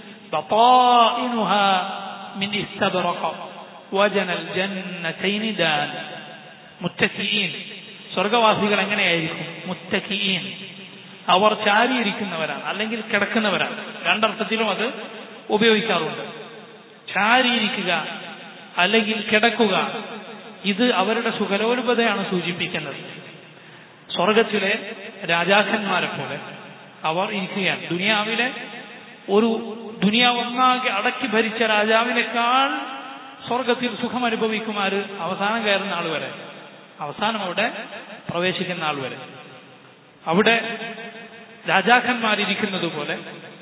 ബതാഇനുഹാ മിൻ ഇസ്തബ്റഖ വജനൽ ജന്നതൈനി ദാൻ. മുത്തകിഈൻ, സ്വർഗവാസികൾ എങ്ങനെയായിരിക്കും? മുത്തകിഈൻ, അവർ ചാരിയിരിക്കുന്നവരാണ്, അല്ലെങ്കിൽ കിടക്കുന്നവരാണ്. രണ്ടർത്ഥത്തിലും അത് ഉപയോഗിക്കാറുണ്ട്. ചാരിയിരിക്കുക അല്ലെങ്കിൽ കിടക്കുക, ഇത് അവരുടെ സുഖലോലുപതയാണ് സൂചിപ്പിക്കുന്നത്. സ്വർഗത്തിലെ രാജാക്കന്മാരെ പോലെ അവർ ഇരിക്കുകയാണ്. ദുനിയാവിലെ ഒരു ദുനിയാവൊന്നാകെ അടക്കി ഭരിച്ച രാജാവിനേക്കാൾ സ്വർഗത്തിൽ സുഖം അനുഭവിക്കുമാര് അവസാനം കയറുന്ന ആൾ വരെ, അവസാനം അവിടെ പ്രവേശിക്കുന്ന ആൾ വരെ. അവിടെ രാജാക്കന്മാരിയ്ക്കുന്നത് പോലെ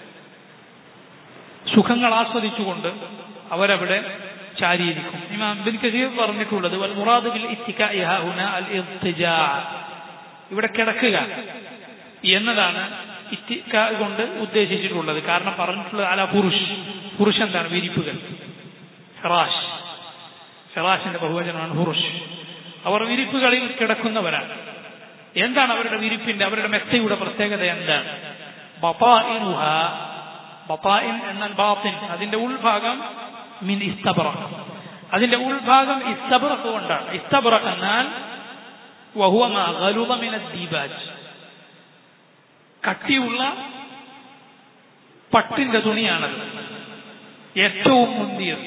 സുഖങ്ങൾ ആസ്വദിച്ചുകൊണ്ട് അവരവിടെ ചാരിയിരിക്കും. ഇമാം ഇബ്നു കസീർ പറഞ്ഞിട്ടുള്ളത്, വൽ മുറാദു ബിൽ ഇത്തികാഇ ഹുന അൽ ഇർതിജാ, ഇവിടെ കിടക്കുക എന്നതാണ് ഇത്തികാ കൊണ്ട് ഉദ്ദേശിച്ചിട്ടുള്ളത്. കാരണം പറഞ്ഞിട്ടുള്ളത് അല പുരുഷ്, പുരുഷ് എന്താണ്? വിരിപ്പുകൾ, ഫിറാഷ്, ഫിറാഷിന്റെ ബഹുവചനമാണ് പുരുഷ്. അവർ വിരിപ്പുകളിൽ കിടക്കുന്നവരാണ്. എന്താണ് അവരുടെ വിരിപ്പിന്റെ, അവരുടെ മെത്തയുടെ പ്രത്യേകത എന്താണ്? ബതാഇനുഹ, ബതാഇൻ എന്നാൽ ബാത്തിൻ, അതിന്റെ ഉൾഭാഗം മിൻ ഇസ്തബ്റഖ്, അതിന്റെ ഉൾഭാഗം ഇസ്തബ്റഖ് കൊണ്ടാണ്. ഇസ്തബ്റഖ് എന്നാൽ വഹുവ മാ ഗലുദ മിന ദീബാജ്, കട്ടിയുള്ള പട്ടിന്റെ തുണിയാണത്, ഏറ്റവും മുന്തിയത്,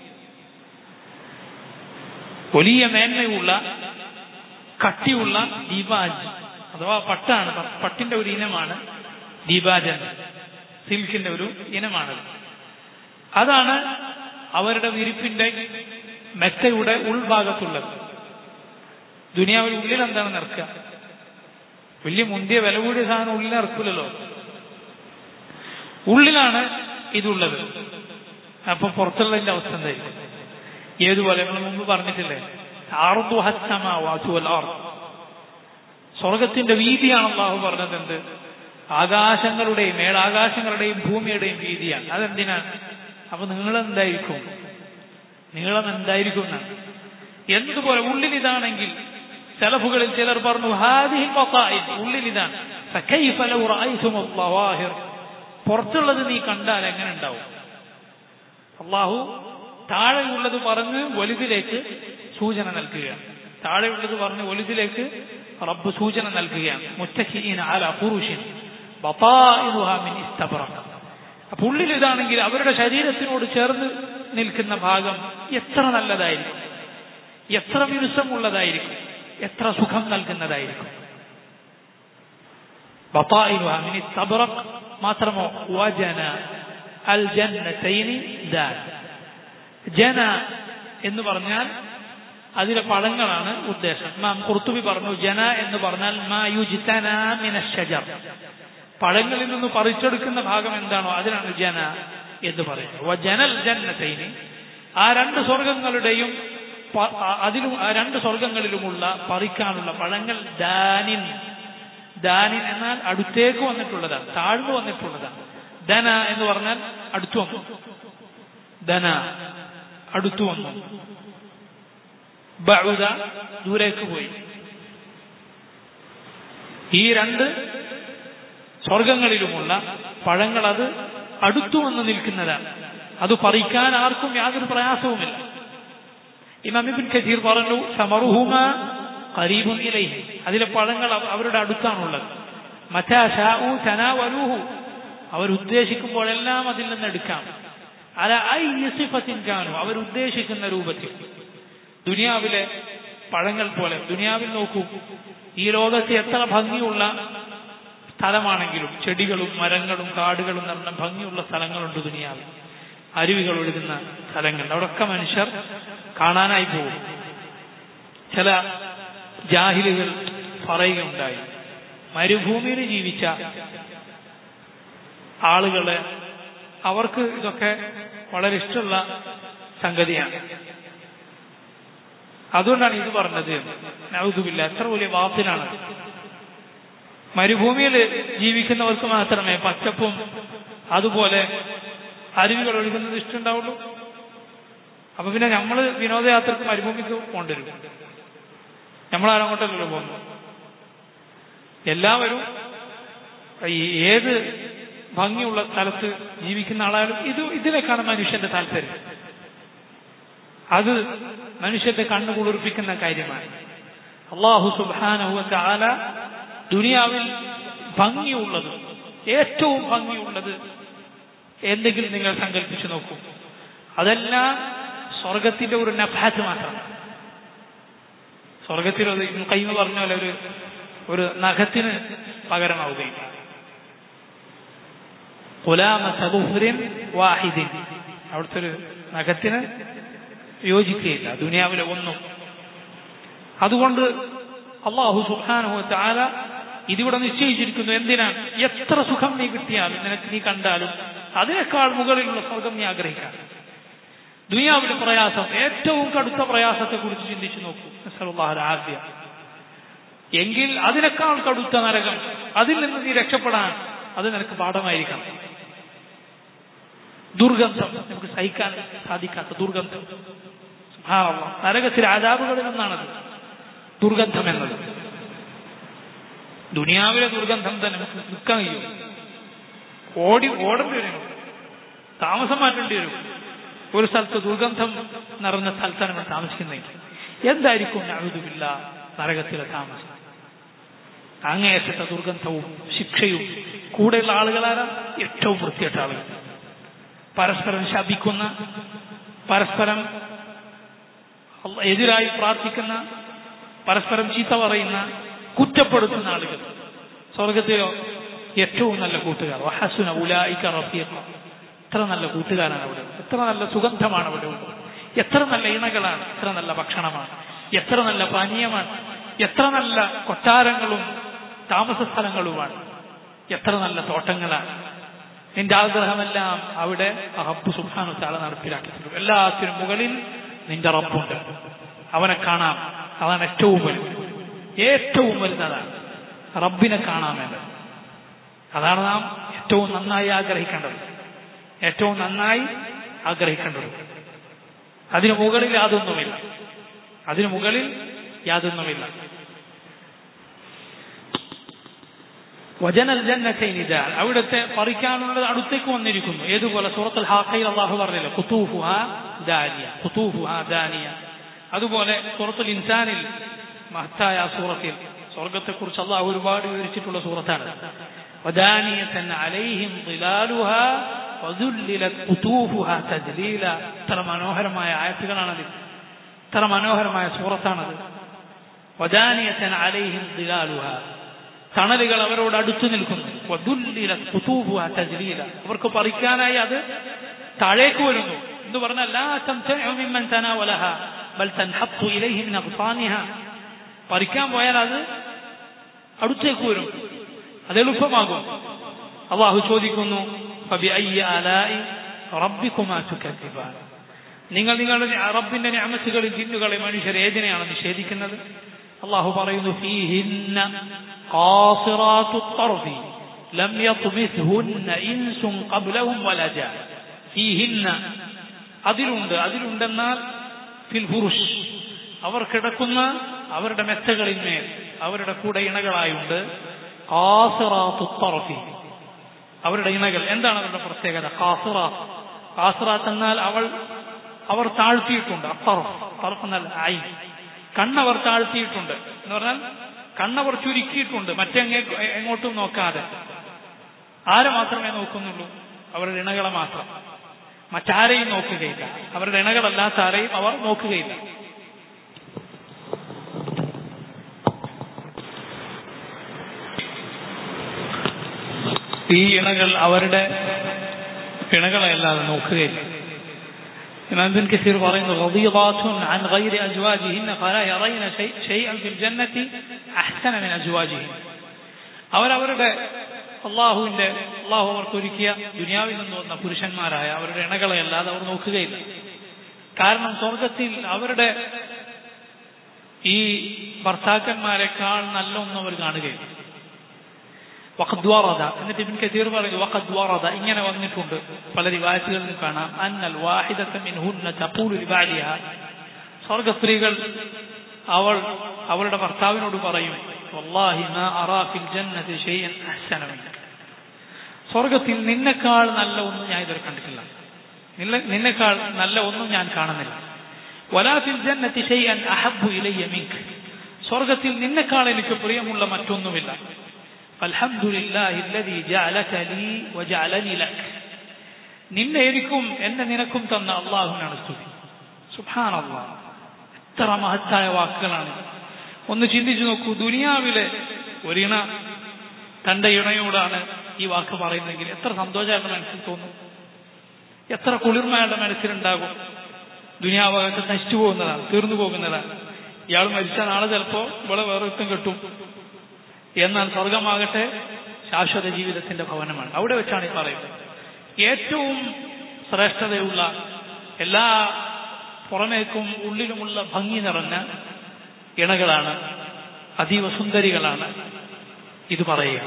വലിയ മേന്മയുള്ള കട്ടിയുള്ള ദീബാജ് അഥവാ പട്ടാണ്. പട്ടിന്റെ ഒരു ഇനമാണ് ദീബാജ്, സിൽക്കിന്റെ ഒരു ഇനമാണത്. അതാണ് അവരുടെ വിരിപ്പിന്റെ മെത്തയുടെ ഉൾഭാഗത്തുള്ളത്. ദുനിയാവിൽ ഉള്ളിൽ എന്താണ് നിറക്കുക? വലിയ മുന്തിയ വില കൂടിയ സാധനം ഉള്ളിൽ ഇറക്കില്ലല്ലോ, ഉള്ളിലാണ് ഇതുള്ളത്. അപ്പൊ പുറത്തുള്ളതിന്റെ അവസ്ഥ എന്തായിരിക്കും? ഏതുപോലെ നമ്മൾ മുമ്പ് പറഞ്ഞിട്ടില്ലേ, സ്വർഗത്തിന്റെ വീതിയാണ് അല്ലാഹു പറഞ്ഞത്. എന്ത്? ആകാശങ്ങളുടെയും ഏഴാകാശങ്ങളുടെയും ഭൂമിയുടെയും വീതിയാണ്. അതെന്തിനാണ്? അപ്പൊ നീളെന്തായിരിക്കും? നീളം എന്തായിരിക്കും എന്നാണ്. എന്നതുപോലെ ഉള്ളിൽ ഇതാണെങ്കിൽ സലഫുകളിൽ ചിലർ പറഞ്ഞു, ഹാദിഹിൽ ബതാഇൻ, ഉള്ളിൽ ഇതാണ്. ഫകൈഫ ലൗ റഅയ്തുമുൽ ളവാഹിർ, പുറത്തുള്ളത് നീ കണ്ടാൽ എങ്ങനെ ഉണ്ടാവും? അല്ലാഹു താഴെയുള്ളത് പറഞ്ഞ് വലുതിലേക്ക് സൂചന നൽകുകയാണ്. താഴെയുള്ളത് പറഞ്ഞ് വലുതിലേക്ക് റബ്ബ് സൂചന നൽകുകയാണ്. മുത്തഖിഈന അലാ ഫുറുഷിൻ ബതാഇനുഹാ മിൻ ഇസ്തബ്റഖ്. അപ്പോൾ ഉള്ളിൽ ഇതാണെങ്കിൽ അവരുടെ ശരീരത്തിനോട് ചേർന്ന് നിൽക്കുന്ന ഭാഗം എത്ര നല്ലതായിരിക്കും, എത്ര മിനുസമുള്ളതായിരിക്കും, എത്ര സുഖം നൽകുന്നതായിരിക്കും. ബതാഇനുഹാ മിൻ ഇസ്തബ്റഖ്. മാത്രമോ വജന അൽ ജന്നതൈനി ദാൻ. ജന എന്ന് പറഞ്ഞാൽ അതിലെ പഴങ്ങളാണ് ഉദ്ദേശം. ഇമാം ഖുർത്തുബി പറഞ്ഞു ജന എന്ന് പറഞ്ഞാൽ മാ യുജ്തനാ മിനശ് ശജർ, പഴങ്ങളിൽ നിന്ന് പറിച്ചെടുക്കുന്ന ഭാഗം എന്താണോ അതിനാണ് ജന എന്ന് പറയുന്നത്. വജനൽ ജന്നതൈനി, ആ രണ്ട് സ്വർഗങ്ങളുടെയും അതിലും ആ രണ്ട് സ്വർഗങ്ങളിലുമുള്ള പറിക്കാനുള്ള പഴങ്ങൾ ദാനിൻ. ദാനിൻ എന്നാൽ അടുത്തേക്ക് വന്നിട്ടുള്ളതാണ്, താഴ്ന്നു വന്നിട്ടുള്ളതാണ്. ദന എന്ന് പറഞ്ഞാൽ അടുത്തു വന്നു, ദന അടുത്തു വന്നു, ബഉദ ദൂരേക്ക് പോയി. ഈ രണ്ട് സ്വർഗങ്ങളിലുമുള്ള പഴങ്ങൾ അത് അടുത്തു വന്ന് നിൽക്കുന്നതാണ്. അത് പറിക്കാൻ ആർക്കും യാതൊരു പ്രയാസവുമില്ല. ഇമാം ഇബ്നു കസീർ പറഞ്ഞു സമറുഹുമാ ഖരീബുൻ ഇലൈഹി, അതിലെ പഴങ്ങൾ അവരുടെ അടുത്താണുള്ളത്. മതാ ശാഉ തനാവലൂഹു, അവരുദ്ദേശിക്കുമ്പോഴെല്ലാം അതിൽ നിന്ന് എടുക്കാം. അല അയ്യി സിഫത്തിൻ കാനു, അവരുദ്ദേശിക്കുന്ന രൂപത്തിൽ. ദുനിയാവിലെ പഴങ്ങൾ പോലെ, ദുനിയാവിൽ നോക്കൂ, ഈ ലോകത്ത് എത്ര ഭംഗിയുള്ള സ്ഥലമാണെങ്കിലും ചെടികളും മരങ്ങളും കാടുകളും നിറഞ്ഞ ഭംഗിയുള്ള സ്ഥലങ്ങളുണ്ട് ദുനിയാവിൽ. അരുവികൾ ഒഴുകുന്ന സ്ഥലങ്ങൾ, അവിടെയൊക്കെ മനുഷ്യർ കാണാനായി പോകും. ചില ജാഹിലുകൾ പറയുകയുണ്ടായി, മരുഭൂമിയിൽ ജീവിച്ച ആളുകളെ അവർക്ക് ഇതൊക്കെ വളരെ ഇഷ്ടമുള്ള സംഗതിയാണ്, അതുകൊണ്ടാണ് ഇത് പറഞ്ഞത്. നഊദുബില്ലാ, എത്ര വലിയ ബാത്തിലാണ്. മരുഭൂമിയിൽ ജീവിക്കുന്നവർക്ക് മാത്രമേ പച്ചപ്പും അതുപോലെ അരുവികൾ ഒഴുകുന്നത് ഇഷ്ടമുണ്ടാവുള്ളൂ. അപ്പൊ പിന്നെ നമ്മൾ വിനോദയാത്രക്ക് മരുഭൂമിക്ക് കൊണ്ടുവരും, നമ്മളാരങ്ങോട്ടല്ലോ പോകുന്നു. എല്ലാവരും ഏത് ഭംഗിയുള്ള സ്ഥലത്ത് ജീവിക്കുന്ന ആളായാലും ഇത് ഇതിലേക്കാണ് മനുഷ്യന്റെ താല്പര്യം. അത് മനുഷ്യന്റെ കണ്ണു കുളിർപ്പിക്കുന്ന കാര്യമാണ്. അല്ലാഹു സുബ്ഹാനഹു വ തആല ദുനിയാവിൽ ഭംഗിയുള്ളത്, ഏറ്റവും ഭംഗിയുള്ളത് എന്തെങ്കിലും നിങ്ങൾ സങ്കല്പിച്ചു നോക്കൂ, അതെല്ലാം സ്വർഗത്തിന്റെ ഒരു നഫ്ഹത്ത് മാത്രമാണ്. സ്വർഗത്തിലത് ഇബ്നു ഖയ്യിം പറഞ്ഞ പോലെ ഒരു ഒരു നഖത്തിന് പകരമാവുകയില്ല. ഖുലാമത ദുഹ്റിൻ വാഹിദിൻ, അവിടുത്തെ ഒരു നഖത്തിന് യോജിക്കുകയില്ല ദുനിയാവിലെ ഒന്നും. അതുകൊണ്ട് അല്ലാഹു സുബ്ഹാനഹു വ തആല ഇതിവിടെ നിശ്ചയിച്ചിരിക്കുന്നു. എന്തിനാണ്? എത്ര സുഖം നീ കിട്ടിയാലും നിനക്ക് നീ കണ്ടാലും അതിനേക്കാൾ മുകളിലുള്ള സ്വർഗം നീ ആഗ്രഹിക്കാം. ദുനിയാവിലെ പ്രയാസം, ഏറ്റവും കടുത്ത പ്രയാസത്തെ കുറിച്ച് ചിന്തിച്ചു നോക്കൂ. നസ്അലുല്ലാഹൽ ആഫിയ. എങ്കിൽ അതിനേക്കാൾ കടുത്ത നരകം, അതിൽ നിന്ന് നീ രക്ഷപ്പെടാൻ അത് നിനക്ക് പാഠമായിരിക്കണം. ദുർഗന്ധം, നമുക്ക് സഹിക്കാൻ സാധിക്കാത്ത ദുർഗന്ധം. സുബ്ഹാനല്ലാഹ്, നരകത്തിലെ അദാബുകളിൽ ഒന്നാണത് ദുർഗന്ധം എന്നത്. ദുനിയാവിലെ ദുർഗന്ധം തന്നെ നമുക്ക് നിൽക്കാൻ കഴിയും. ഓടി ഓടേണ്ടി വരും, താമസം മാറ്റേണ്ടി വരും. ഒരു സ്ഥലത്ത് ദുർഗന്ധം നിറഞ്ഞ സ്ഥലത്താണ് നമ്മൾ താമസിക്കുന്നത്. എന്തായിരിക്കും നഅൂദുബില്ല നരകത്തിലെ താമസം? അങ്ങേയറ്റത്തെ ദുർഗന്ധവും ശിക്ഷയും. കൂടെയുള്ള ആളുകളാരാ? ഏറ്റവും വൃത്തികെട്ട ആളുകൾ, പരസ്പരം ശപിക്കുന്ന, പരസ്പരം എതിരായി പ്രാർത്ഥിക്കുന്ന, പരസ്പരം ചീത്ത പറയുന്ന, കുറ്റപ്പെടുത്തുന്ന ആളുകൾ. സ്വർഗത്തിലോ ഏറ്റവും നല്ല കൂട്ടുകാർ. വഹസുന ഉലൈക റഫീഖ, എത്ര നല്ല കൂട്ടുകാരാണ് അവിടെ, എത്ര നല്ല സുഗന്ധമാണ് അവിടെ ഉള്ളത്, എത്ര നല്ല ഇണകളാണ്, എത്ര നല്ല ഭക്ഷണമാണ്, എത്ര നല്ല പാനീയമാണ്, എത്ര നല്ല കൊട്ടാരങ്ങളും താമസ സ്ഥലങ്ങളുമാണ്, എത്ര നല്ല തോട്ടങ്ങളാണ്. നിന്റെ ആഗ്രഹമെല്ലാം അവിടെ റബ്ബ് സുബ്ഹാനഹു വ തആല നടപ്പിലാക്കിയിട്ടുണ്ട്. എല്ലാത്തിനും മുകളിൽ നിന്റെ റബ്ബുണ്ട്, അവനെ കാണാം. അതാണ് ഏറ്റവും വലുത്, ഏറ്റവും വലുതാണ് റബ്ബിനെ കാണാമെന്നത്. അതാണ് നാം ഏറ്റവും നന്നായി ആഗ്രഹിക്കേണ്ടത്, ഏറ്റവും നന്നായി ആഗ്രഹിക്കേണ്ടത്. അതിനു മുകളിൽ യാതൊന്നുമില്ല, അതിനു മുകളിൽ യാതൊന്നുമില്ല. വജനൽ ജന്നതൈനി ദാൻ, അവിടുത്തെ പറിക്കാനുള്ളത് അടുത്തേക്ക് വന്നിരിക്കുന്നു. ഏതുപോലെ സൂറത്തുൽ ഹാഖയിൽ അല്ലാഹു പറഞ്ഞില്ല ഖുതൂഫുഹാ ദാനിയ, ഖുതൂഫുഹാ ദാനിയ, അതുപോലെ സൂറത്തുൽ ഇൻസാനിൽ മഹത്തായ ആ സൂറത്തിൽ സ്വർഗത്തെക്കുറിച്ച് അള്ളാഹു ഒരുപാട് വിവരിച്ചിട്ടുള്ള സൂറത്താണ്. വദാനിയതൻ അലൈഹിം ളിലാലുഹാ വദുല്ലിലത് ഖുതൂഫുഹാ തദ്ലീല. ഇത്ര മനോഹരമായ ആയത്തുകളാണത്, ഇത്ര മനോഹരമായ സൂറത്താണത്. വദാനിയതൻ അലൈഹിം ളിലാലുഹാ, തണലുകൾ അവരോട് അടുത്തു നിൽക്കുന്നു. വദുല്ലിലത് ഖുതൂഫുഹാ തദ്ലീല, അവർക്ക് പറിക്കാനായി അത് താഴേക്ക് വരുന്നു എന്ന് പറഞ്ഞാൽ ലാ തംതഉ മിമ്മൻ തനാവലഹാ ബൽ തൻഹത്തു ഇലൈഹി മിൻ അഗ്ഫാനിഹാ, പറിക്കാൻ പോയാൽ അത് അടുത്തേക്ക് വരും, അത് എളുപ്പമാകും. അല്ലാഹു ചോദിക്കുന്നു ഫബിഅയ്യി ആലാഇ റബ്ബികുമാ തുകദ്ദിബാൻ, നിങ്ങൾ നിങ്ങളുടെ റബ്ബിന്റെ നിഅമത്തുകളിൽ ജിന്നുകളെ മനുഷ്യരെ ഏതിനെയാണ് നിഷേധിക്കുന്നത്? അല്ലാഹു പറയുന്നു ഫീഹിന്ന ഖാസിറാത്തു ത്വർഫി ലം യത്മിസ്ഹുന്ന ഇൻസുൻ ഖബ്ലഹും വലാ ജാൻ. ഫീഹിന്ന, അതിലുണ്ട്, അതിലുണ്ടെന്നാൽ ഫിൽ ഫുറുഷ്, അവർ കിടക്കുന്ന അവരുടെ മെത്തകളിന്മേൽ അവരുടെ കൂടെ ഇണകളായുണ്ട്. ഖാസിറാത്തു ത്വർഫി, അവരുടെ ഇണകൾ. എന്താണ് അവരുടെ പ്രത്യേകത? ഖാസിറാത്ത്, ഖാസിറാത്ത് എന്നാൽ അവൾ അവർ താഴ്ത്തിയിട്ടുണ്ട്. അത്തർഫ്, തർഫ് എന്നാൽ ഐ, കണ്ണവർ താഴ്ത്തിയിട്ടുണ്ട് എന്ന് പറഞ്ഞാൽ കണ്ണവർ ചുരുക്കിയിട്ടുണ്ട്, മറ്റെങ്ങ എങ്ങോട്ടും നോക്കാതെ. ആരെ മാത്രമേ നോക്കുന്നുള്ളൂ? അവരുടെ ഇണകളെ മാത്രം, മറ്റാരെയും നോക്കുകയില്ല. അവരുടെ ഇണകളല്ലാത്ത ആരെയും അവർ നോക്കുകയില്ല. ഈ ഇണകൾ അവരുടെ ഇണകളെ അല്ലാതെ നോക്കുകയില്ല. ഇമാം ഇബ്നു കസീർ പറയുന്നു റളിയല്ലാഹു അൻ ഗൈരി അസ്വാജിഹിന്ന ഫലാ യറൈന ശൈഅൻ ഫിൽ ജന്നതി അഹ്സന മിൻ അസ്വാജിഹിൻ. അവരവരുടെ അള്ളാഹുവിന്റെ അള്ളാഹു അവർക്ക് ഒരുക്കിയ ദുനിയാവിൽ നിന്ന് വന്ന പുരുഷന്മാരായ അവരുടെ ഇണകളെ അല്ലാതെ അവർ നോക്കുകയില്ല. കാരണം സ്വർഗത്തിൽ അവരുടെ ഈ ഭർത്താക്കന്മാരെക്കാൾ നല്ല ഒന്നും അവർ കാണുകയില്ല. വഖദ് വറദ, എന്നിട്ട് ഇബ്നു കസീർ പറയുന്നു വഖദ് വറദ, ഇങ്ങനെ വന്നിട്ടുണ്ട് പല റിവായത്തുകളിലും കാണാം, അന്നൽ വാഹിദത മിൻഹുന്ന തഖൂലു ലിബഅലിഹാ, സ്വർഗ്ഗ സ്ത്രീകൾ അവൾ അവളുടെ ഭർത്താവിനോട് പറയും വല്ലാഹി മാ അറാ ഫിൽ ജന്നതി ശൈഅൻ അഹ്സന മിൻക, സ്വർഗ്ഗത്തിൽ നിന്നെക്കാൾ നല്ല ഒന്നും ഞാൻ ഇതുവരെ കണ്ടിട്ടില്ല, നിന്നെക്കാൾ നല്ല ഒന്നും ഞാൻ കാണുന്നില്ല. വലാ ഫിൽ ജന്നതി ശൈഅൻ അഹബ്ബു ഇലയ്യ മിൻക, സ്വർഗ്ഗത്തിൽ നിന്നെക്കാൾ എനിക്ക് പ്രിയമുള്ള മറ്റൊന്നുമില്ല. അൽഹംദുലില്ലാഹി അല്ലദീ ജഅലക ലീ വജഅലനി ലക്, നിന്നെ എനിക്കും എന്നെ നിനക്കും തന്ന അല്ലാഹുവിനാണ് സ്തുതി. സുബ്ഹാനല്ലാഹ്, എത്ര മഹത്തായ വാക്കുകളാണ്. ഒന്ന് ചിന്തിച്ചു നോക്കൂ, ദുനിയാവിലെ ഒരിണ തന്റെ ഇണയോടാണ് ഈ വാക്ക് പറയുന്നതെങ്കിൽ എത്ര സന്തോഷമായിട്ട് മനസ്സിൽ തോന്നും, എത്ര കുളിർമയുടെ മനസ്സിലുണ്ടാകും. ദുനിയാവകത്ത് നശിച്ചു പോകുന്നതാണ്, തീർന്നു പോകുന്നതാണ്. ഇയാൾ മരിച്ച നാളെ ചിലപ്പോൾ ഇവിടെ വേറൊരുത്തം കിട്ടും. എന്നാൽ സ്വർഗമാകട്ടെ ശാശ്വത ജീവിതത്തിന്റെ ഭവനമാണ്. അവിടെ വെച്ചാണ് ഈ പറയുന്നത് ഏറ്റവും ശ്രേഷ്ഠതയുള്ള, എല്ലാ പുറമേക്കും ഉള്ളിലുമുള്ള ഭംഗി നിറഞ്ഞ ഇണകളാണ്, അതീവ സുന്ദരികളാണ് ഇത് പറയുക.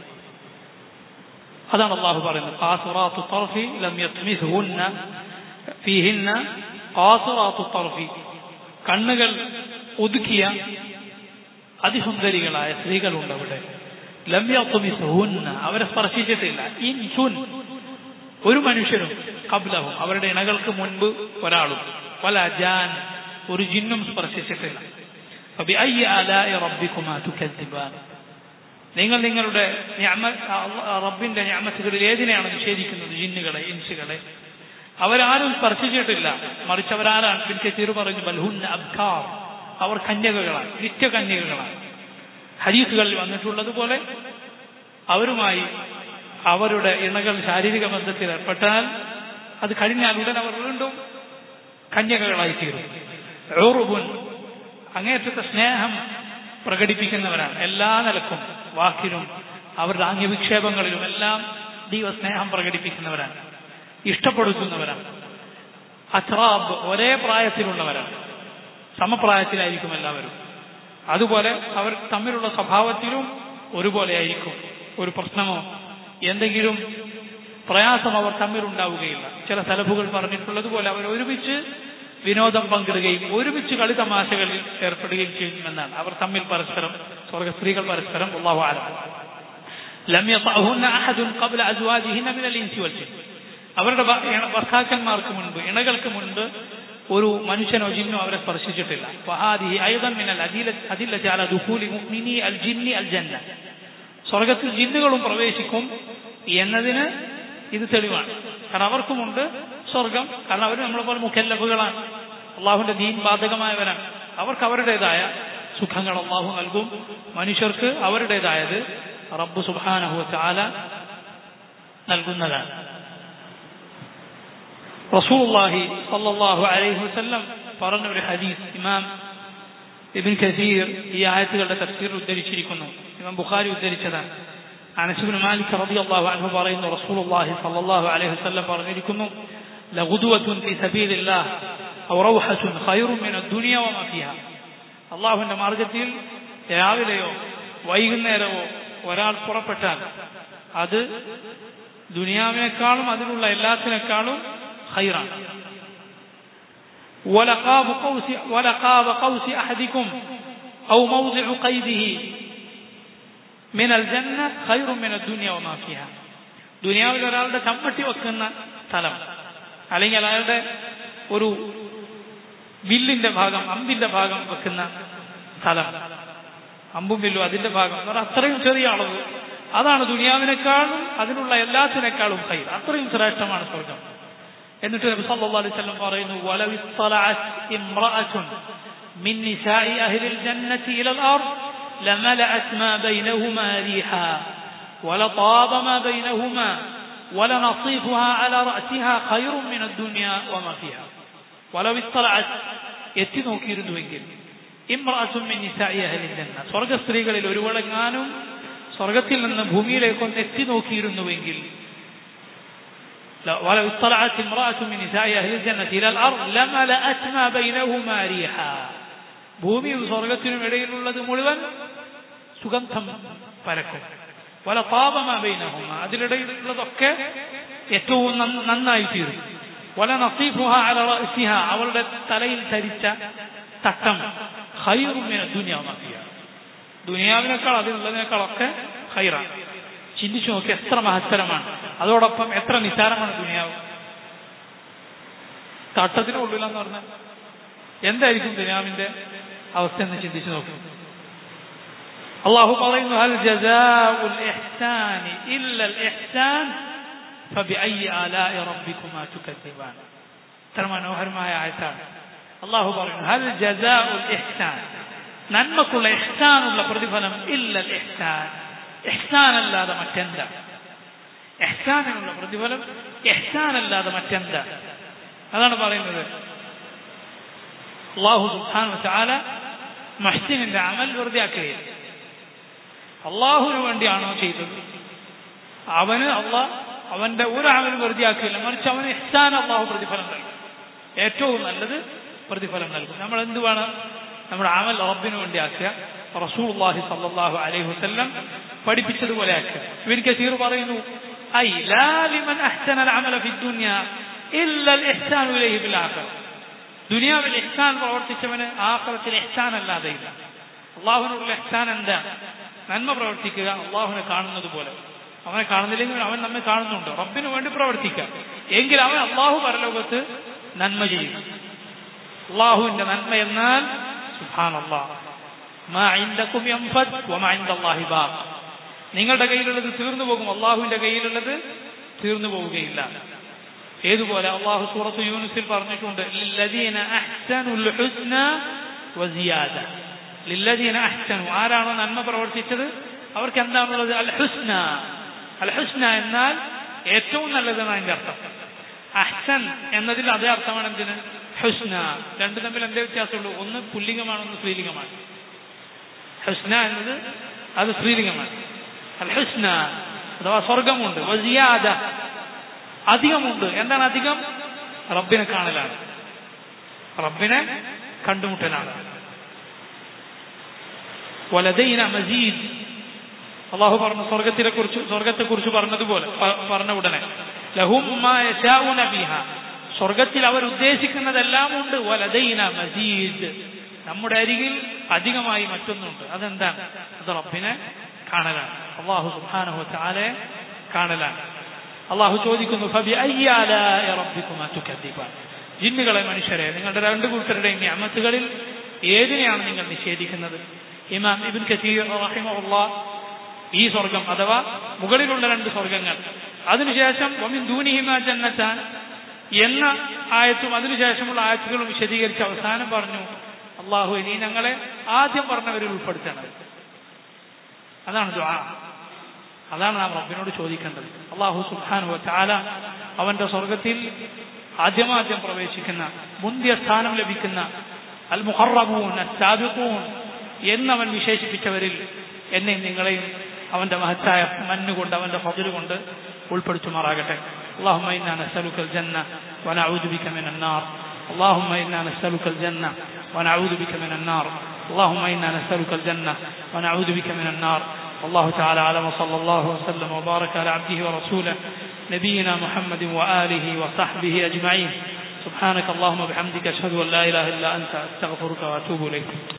അതാണ് അള്ളാഹു പറയുന്നത് ഖാസിറാത്തു ത്വർഫി ലം യത്മിസ്ഹുന്ന ഫീഹിന്ന ഖാസിറാത്തു ത്വർഫി, കണ്ണുകൾ ഒതുക്കിയ അതിസുന്ദരികളായ സ്ത്രീകളുണ്ട് അവിടെ. ലം യത്മിസ്ഹുന്ന, അവരെ സ്പർശിച്ചിട്ടില്ല. ഇൻസുൻ, ഒരു മനുഷ്യരും, ഖബ്ലഹും, അവരുടെ ഇണകൾക്ക് മുൻപ് ഒരാളും, വലാ ജാൻ, ഒരു ജിന്നും സ്പർശിച്ചിട്ടില്ല. ഫബിഅയ്യി ആലാഇ റബ്ബികുമാ തുകദ്ദിബാൻ, നിങ്ങൾ നിങ്ങളുടെ റബ്ബിന്റെ നിഅമത്തുകളിൽ ഏതിനെയാണ് നിഷേധിക്കുന്നത്? ജിന്നുകളെ, ഇൻസുകളെ. അവരാരും സ്പർശിച്ചിട്ടില്ല, മറിച്ച് അവരാരാണ്? ഇബ്നു കസീർ പറഞ്ഞു ബൽഹുന്ന അബ്കാർ, അവർ കന്യകകളാണ്, നിത്യകന്യകകളാണ്. ഹദീസുകളിൽ വന്നിട്ടുള്ളതുപോലെ അവരുമായി അവരുടെ ഇണകൾ ശാരീരിക ബന്ധത്തിൽ ഏർപ്പെട്ടാൽ അത് കഴിഞ്ഞാൽ ഉടൻ അവർ വീണ്ടും കന്യകകളായി തീരും. ഉറുബുൻ, അങ്ങേറ്റത്തെ സ്നേഹം പ്രകടിപ്പിക്കുന്നവരാണ്. എല്ലാ നിലക്കും, വാക്കിലും അവരുടെ ആംഗ്യവിക്ഷേപങ്ങളിലും എല്ലാം ദൈവ സ്നേഹം പ്രകടിപ്പിക്കുന്നവരാണ്, ഇഷ്ടപ്പെടുത്തുന്നവരാണ്. അസ്റാബ്, ഒരേ പ്രായത്തിലുള്ളവരാണ്, സമപ്രായത്തിലായിരിക്കും എല്ലാവരും. അതുപോലെ അവർ തമ്മിലുള്ള സ്വഭാവത്തിലും ഒരുപോലെ ആയിരിക്കും. ഒരു പ്രശ്നമോ എന്തെങ്കിലും പ്രയാസം അവർ തമ്മിലുണ്ടാവുകയില്ല. ചില സലഫുകൾ പറഞ്ഞിട്ടുള്ളതുപോലെ അവർ ഒരുമിച്ച് വിനോദം പങ്കിടുകയും ഒരുമിച്ച് കളി തമാശകളിൽ ഏർപ്പെടുകയും ചെയ്യുമെന്നാണ്. അവർ തമ്മിൽ പരസ്പരം, സ്വർഗ സ്ത്രീകൾ പരസ്പരം അല്ലാഹു അഅലം. ലം യതഅഹുന്ന അഹദുൻ ഖബ്ല അസ്വാജിഹിന്ന മിനൽ ഇൻസി വൽ ജിൻ, അവരുടെ ഭർത്താക്കന്മാർക്ക് മുൻപ്, ഇണകൾക്ക് മുൻപ് ഒരു മനുഷ്യനോ ജിന്നോ അവരെ സ്പർശിച്ചിട്ടില്ല. ഫഹാദിഹി അയ്ദൻ മിനൽ അദില്ലത്തി അലാ ദുഖൂലി മുഅ്മിനി അൽ ജിന്നി അൽ ജന്ന. സ്വർഗത്തിൽ ജിന്നുകളും പ്രവേശിക്കും എന്നതിന് ഇത് തെളിവാണ്. കാരണം അവർക്കുമുണ്ട് സ്വർഗം. കാരണം അവർ നമ്മളെ പോലെ മുക്കല്ലഫുകളാണ്, അള്ളാഹുവിന്റെ ദീൻ ബാധകമായവരാണ്. അവർക്ക് അവരുടേതായ സുഖങ്ങൾ അള്ളാഹു നൽകും. മനുഷ്യർക്ക് അവരുടേതായത് റബ്ബ് സുബ്ഹാനഹു വ തആല നൽകുന്നതാണ്. റസൂലുള്ളാഹി സ്വല്ലല്ലാഹു അലൈഹി വസല്ലം പറഞ്ഞ ഒരു ഹദീസ് ഇമാം ഇബ്നു കസീർ ഈ ആയത്തുകളുടെ തഫ്സീറിൽ ഉദ്ധരിച്ചിരിക്കുന്നു. ഇമാം ബുഖാരി ഉദ്ധരിച്ചതാണ്. അനസ് ഇബ്നു മാലിക് റളിയല്ലാഹു അൻഹു പറയുന്നു, റസൂലുള്ളാഹി സ്വല്ലല്ലാഹു അലൈഹി വസല്ലം പറഞ്ഞിരിക്കുന്നു, ലഗുദുവത്തുൻ ഫീ സബീലില്ലാഹ് ഔ റൗഹത്തുൻ ഖൈറുൻ മിനദ് ദുനിയ വമാ ഫീഹാ. അള്ളാഹുവിന്റെ മാർഗത്തിൽ രാവിലെയോ വൈകുന്നേരമോ ഒരാൾ പുറപ്പെട്ടാൽ അത് ദുനിയാവിനേക്കാളും അതിലുള്ള എല്ലാത്തിനേക്കാളും ഖൈറാണ്. ولقاب قوس ولقاب قوس أحدكم أو موضع قيده من الجنة خير من الدنيا وما فيها. ദുനിയാവിൽ ഒരാളുടെ ചമ്മട്ടി വെക്കുന്ന സ്ഥലം അല്ലെങ്കിൽ അയാളുടെ ഒരു വില്ലിന്റെ ഭാഗം, അമ്പിന്റെ ഭാഗം വെക്കുന്ന സ്ഥലം, അമ്പും വില്ലും അതിന്റെ ഭാഗം എന്ന് പറഞ്ഞാൽ അത്രയും ചെറിയ അളവ്, അതാണ് ദുനിയാവിനേക്കാളും അതിനുള്ള എല്ലാത്തിനേക്കാളും ഖൈർ. അത്രയും ശ്രേഷ്ഠമാണ് സ്വർഗം. എന്നിട്ട് നബി സല്ലല്ലാഹു അലൈഹി വസല്ലം പറയുന്നു, വലൗ ഇസ്തലഅത് ഇംറഅത്തുൻ മിൻ നിസാഇ അഹ്ലിൽ ജന്നതി ഇലൽ അർദ് ലമലഅത് മാ ബൈനഹുമാ റീഹാ വലതാബ മാ ബൈനഹുമാ വലനസീഫുഹാ അലാ റഅസിഹാ ഖൈറുൻ മിനദ് ദുനിയ വമാ ഫീഹാ. വലൗ ഇസ്തലഅത് എത്തി നോക്കിയിരുന്നുവെങ്കിൽ ഇംറഅത്തുൻ മിൻ നിസാഇ അഹ്ലിൽ ജന്ന, സ്വർഗ സ്ത്രീകളിൽ ഒരുവളെങ്ങാനും സ്വർഗത്തിൽ നിന്ന് ഭൂമിയിലേക്കൊന്ന് എത്തി നോക്കിയിരുന്നുവെങ്കിൽ, ولو اطلعت امرأة من نساء أهل الجنة إلى الأرض لملأت ما بينهما ريحا. ഭൂമിയും സ്വർഗത്തിനും ഇടയിലുള്ളത് മുഴുവൻ സുഗന്ധം പരക്കും. വലതാബ മാ ബൈനഹുമാ, അതിലിടയിലുള്ളതൊക്കെ ഏറ്റവും നന്നായി തീരും. വലനസീഫുഹാ അലാ റഅസിഹാ, അവളുടെ തലയിൽ ധരിച്ച തട്ടം ഖൈറുൻ മിനദ് ദുനിയ വമാ ഫീഹാ, ദുനിയാവിനേക്കാൾ അതിലുള്ളതിനേക്കാളൊക്കെ ഖൈറാണ്. ചിന്തിച്ചു നോക്കി എത്ര മഹത്തരമാണ്, അതോടൊപ്പം എത്ര നിസാരമാണ് ദുനിയാവ്. തട്ടത്തിന് ഉള്ളിലെന്ന് പറഞ്ഞാൽ എന്തായിരിക്കും ദുനിയാവിന്റെ അവസ്ഥ എന്ന് ചിന്തിച്ചു നോക്കും. അല്ലാഹു പറയുന്നു, ഹൽ ജസാഉൽ ഇഹ്സാനി ഇല്ലൽ ഇഹ്സാൻ ഫബിഅയ്യി ആലാഇ റബ്ബികുമാ തുകദ്ദിബാൻ. എത്ര മനോഹരമായ ആയത്താണ്. അല്ലാഹു പറയുന്നു, ഹൽ ജസാഉൽ ഇഹ്സാൻ, നന്മക്കുള്ള ഇഹ്സാനുള്ള പ്രതിഫലം ഇല്ലൽ ഇഹ്സാൻ, ഇഹ്സാൻ അല്ലാതെ മറ്റെന്താ? ഇഹ്സാനിനുള്ള പ്രതിഫലം ഇഹ്സാൻ അല്ലാതെ മറ്റെന്താ? അതാണ് പറയുന്നത്. അല്ലാഹു സുബ്ഹാനഹു വ തആല മുഹ്സിനിന്റെ അമൽ വെറുതെ ആക്കുകയില്ല. അള്ളാഹുവിന് വേണ്ടിയാണോ ചെയ്തത്, അവന് അള്ളാഹ് അവന്റെ ഒരു അമലും വെറുതെ ആക്കുകയില്ല, മറിച്ച് അവന് ഇഹ്സാൻ അള്ളാഹു പ്രതിഫലം നൽകും, ഏറ്റവും നല്ലത് പ്രതിഫലം നൽകും. നമ്മൾ എന്ത് വേണം? നമ്മുടെ അമൽ റബ്ബിന് വേണ്ടി ആക്കുക, റസൂലുള്ളാഹി സ്വല്ലല്ലാഹു അലൈഹി വസല്ലം പഠിപ്പിച്ചതുപോലെ ആക്കുക. ഇബ്നു കസീർ പറയുന്നു, ഐ ലാ ലിമൻ അഹ്സനൽ അമല ഫി ദുനിയ ഇല്ലൽ ഇഹ്സാനു ഇലൈഹി ഫിൽ ആഖിറ. ദുനിയാവിൽ ഇഹ്സാൻ പ്രവർത്തിച്ചവന് ആഖിറത്തിൽ ഇഹ്സാൻ അല്ലാതെ ഇല്ല. അള്ളാഹുവിനുള്ള ഇഹ്സാൻ എന്താ? നന്മ പ്രവർത്തിക്കുക, അള്ളാഹുവിനെ കാണുന്നത് പോലെ. അവനെ കാണുന്നില്ലെങ്കിൽ അവൻ നമ്മെ കാണുന്നുണ്ട്. റബ്ബിന് വേണ്ടി പ്രവർത്തിക്കുക, എങ്കിൽ അവൻ അള്ളാഹു പരലോകത്ത് നന്മ ചെയ്യും. അള്ളാഹുവിന്റെ നന്മ എന്നാൽ സുബ്ഹാനല്ലാഹ്, മാ ഇൻദകും യൻഫദ് വമാ ഇൻദല്ലാഹി ബാഖ്. നിങ്ങളുടെ കയ്യിലുള്ളത് തീർന്നു പോകും, അള്ളാഹുവിന്റെ കയ്യിലുള്ളത് തീർന്നു പോവുകയില്ല. ഏതുപോലെ അള്ളാഹു സൂറത്ത് യൂനുസിൽ പറഞ്ഞിട്ടുണ്ട്, ലില്ലദീന അഹ്സനുൽ ഹുസ്ന വസിയാദ. ലില്ലദീന അഹ്സനു, ആരാണോ നന്മ പ്രവർത്തിച്ചത് അവർക്ക് എന്താണുള്ളത്? അൽ ഹുസ്ന. അൽ ഹുസ്ന എന്നാൽ ഏറ്റവും നല്ലതെന്നാണ് അതിന്റെ അർത്ഥം. അഹ്സൻ എന്നതിൽ അതേ അർത്ഥമാണ് എന്തിന്? ഹുസ്ന. രണ്ടു തമ്മിൽ എന്തേ വ്യത്യാസമുള്ളൂ? ഒന്ന് പുല്ലിംഗമാണ്, ഒന്ന് സ്ത്രീലിംഗമാണ്. ഹുസ്ന എന്നത് അത് സ്ത്രീലിംഗമാണ്. അൽ ഹുസ്ന അഥവാ സ്വർഗമുണ്ട്. വസിയാദ, അധികമുണ്ട്. എന്താണ് അധികം? റബ്ബിനെ കാണലാണ്, റബ്ബിനെ കണ്ടുമുട്ടലാണ്. വലദൈന മസീദ്. അള്ളാഹു പറഞ്ഞു സ്വർഗത്തിനെ കുറിച്ച് സ്വർഗത്തെ കുറിച്ച് പറഞ്ഞതുപോലെ പറഞ്ഞ ഉടനെ, ലഹും മാ യശാഊന ഫീഹാ, സ്വർഗത്തിൽ അവർ ഉദ്ദേശിക്കുന്നതെല്ലാം ഉണ്ട്. വലദൈന മസീദ്, നമ്മുടെ അരികിൽ അധികമായി മറ്റൊന്നുണ്ട്. അതെന്താണ്? അത് റബ്ബിനെ കാണലാണ്, അള്ളാഹു സുബ്ഹാനഹു വ തആലയെ കാണലാണ്. അള്ളാഹു ചോദിക്കുന്നു, ഫബിഅയ്യി ആലാഇ റബ്ബികുമാ തുകദ്ദിബാൻ, ജിന്നുകളെ മനുഷ്യരെ നിങ്ങളുടെ രണ്ട് കൂട്ടരുടെയും നിഅമത്തുകളിൽ ഏതിനെയാണ് നിങ്ങൾ നിഷേധിക്കുന്നത്? ഇമാം ഇബ്നു കസീർ റഹിമഹുല്ലാഹ് ഈ സ്വർഗം അഥവാ മുകളിലുള്ള രണ്ട് സ്വർഗങ്ങൾ, അതിനുശേഷം വമിൻ ദൂനിഹിമാ ജന്നത്താൻ എന്ന ആയത്തും അതിനുശേഷമുള്ള ആയത്തുകളും വിശദീകരിച്ച് അവസാനം പറഞ്ഞു, അള്ളാഹു നീ ഞങ്ങളെ ആദ്യം പറഞ്ഞവരിൽ ഉൾപ്പെടുത്തണം. അതാണ് ദുആ. അതാണ് നാം റബ്ബിനോട് ചോദിക്കേണ്ടത്. അള്ളാഹു സുബ്ഹാനഹു വ തആല അവന്റെ സ്വർഗത്തിൽ ആദ്യമാദ്യം പ്രവേശിക്കുന്ന, മുന്തിയ സ്ഥാനം ലഭിക്കുന്ന അൽ മുഖറബൂൻ അസ്സാബിഖൂൻ എന്നവൻ വിശേഷിപ്പിച്ചവരിൽ എന്നെയും നിങ്ങളെയും അവന്റെ മഹത്തായ മന്നുകൊണ്ട് അവന്റെ ഫദ്ൽ കൊണ്ട് ഉൾപ്പെടുത്തുമാറാകട്ടെ. اللهم إنا نسألك الجنة ونعوذ بك من النار. اللهم إنا نسألك الجنة ونعوذ بك من النار. اللهم إنا نسألك الجنة ونعوذ بك من النار. والله تعالى أعلم وصلى الله وسلم وبارك على عبده ورسوله نبينا محمد وآله وصحبه أجمعين. سبحانك اللهم وبحمدك أشهد أن لا إله إلا أنت أستغفرك وأتوب إليك.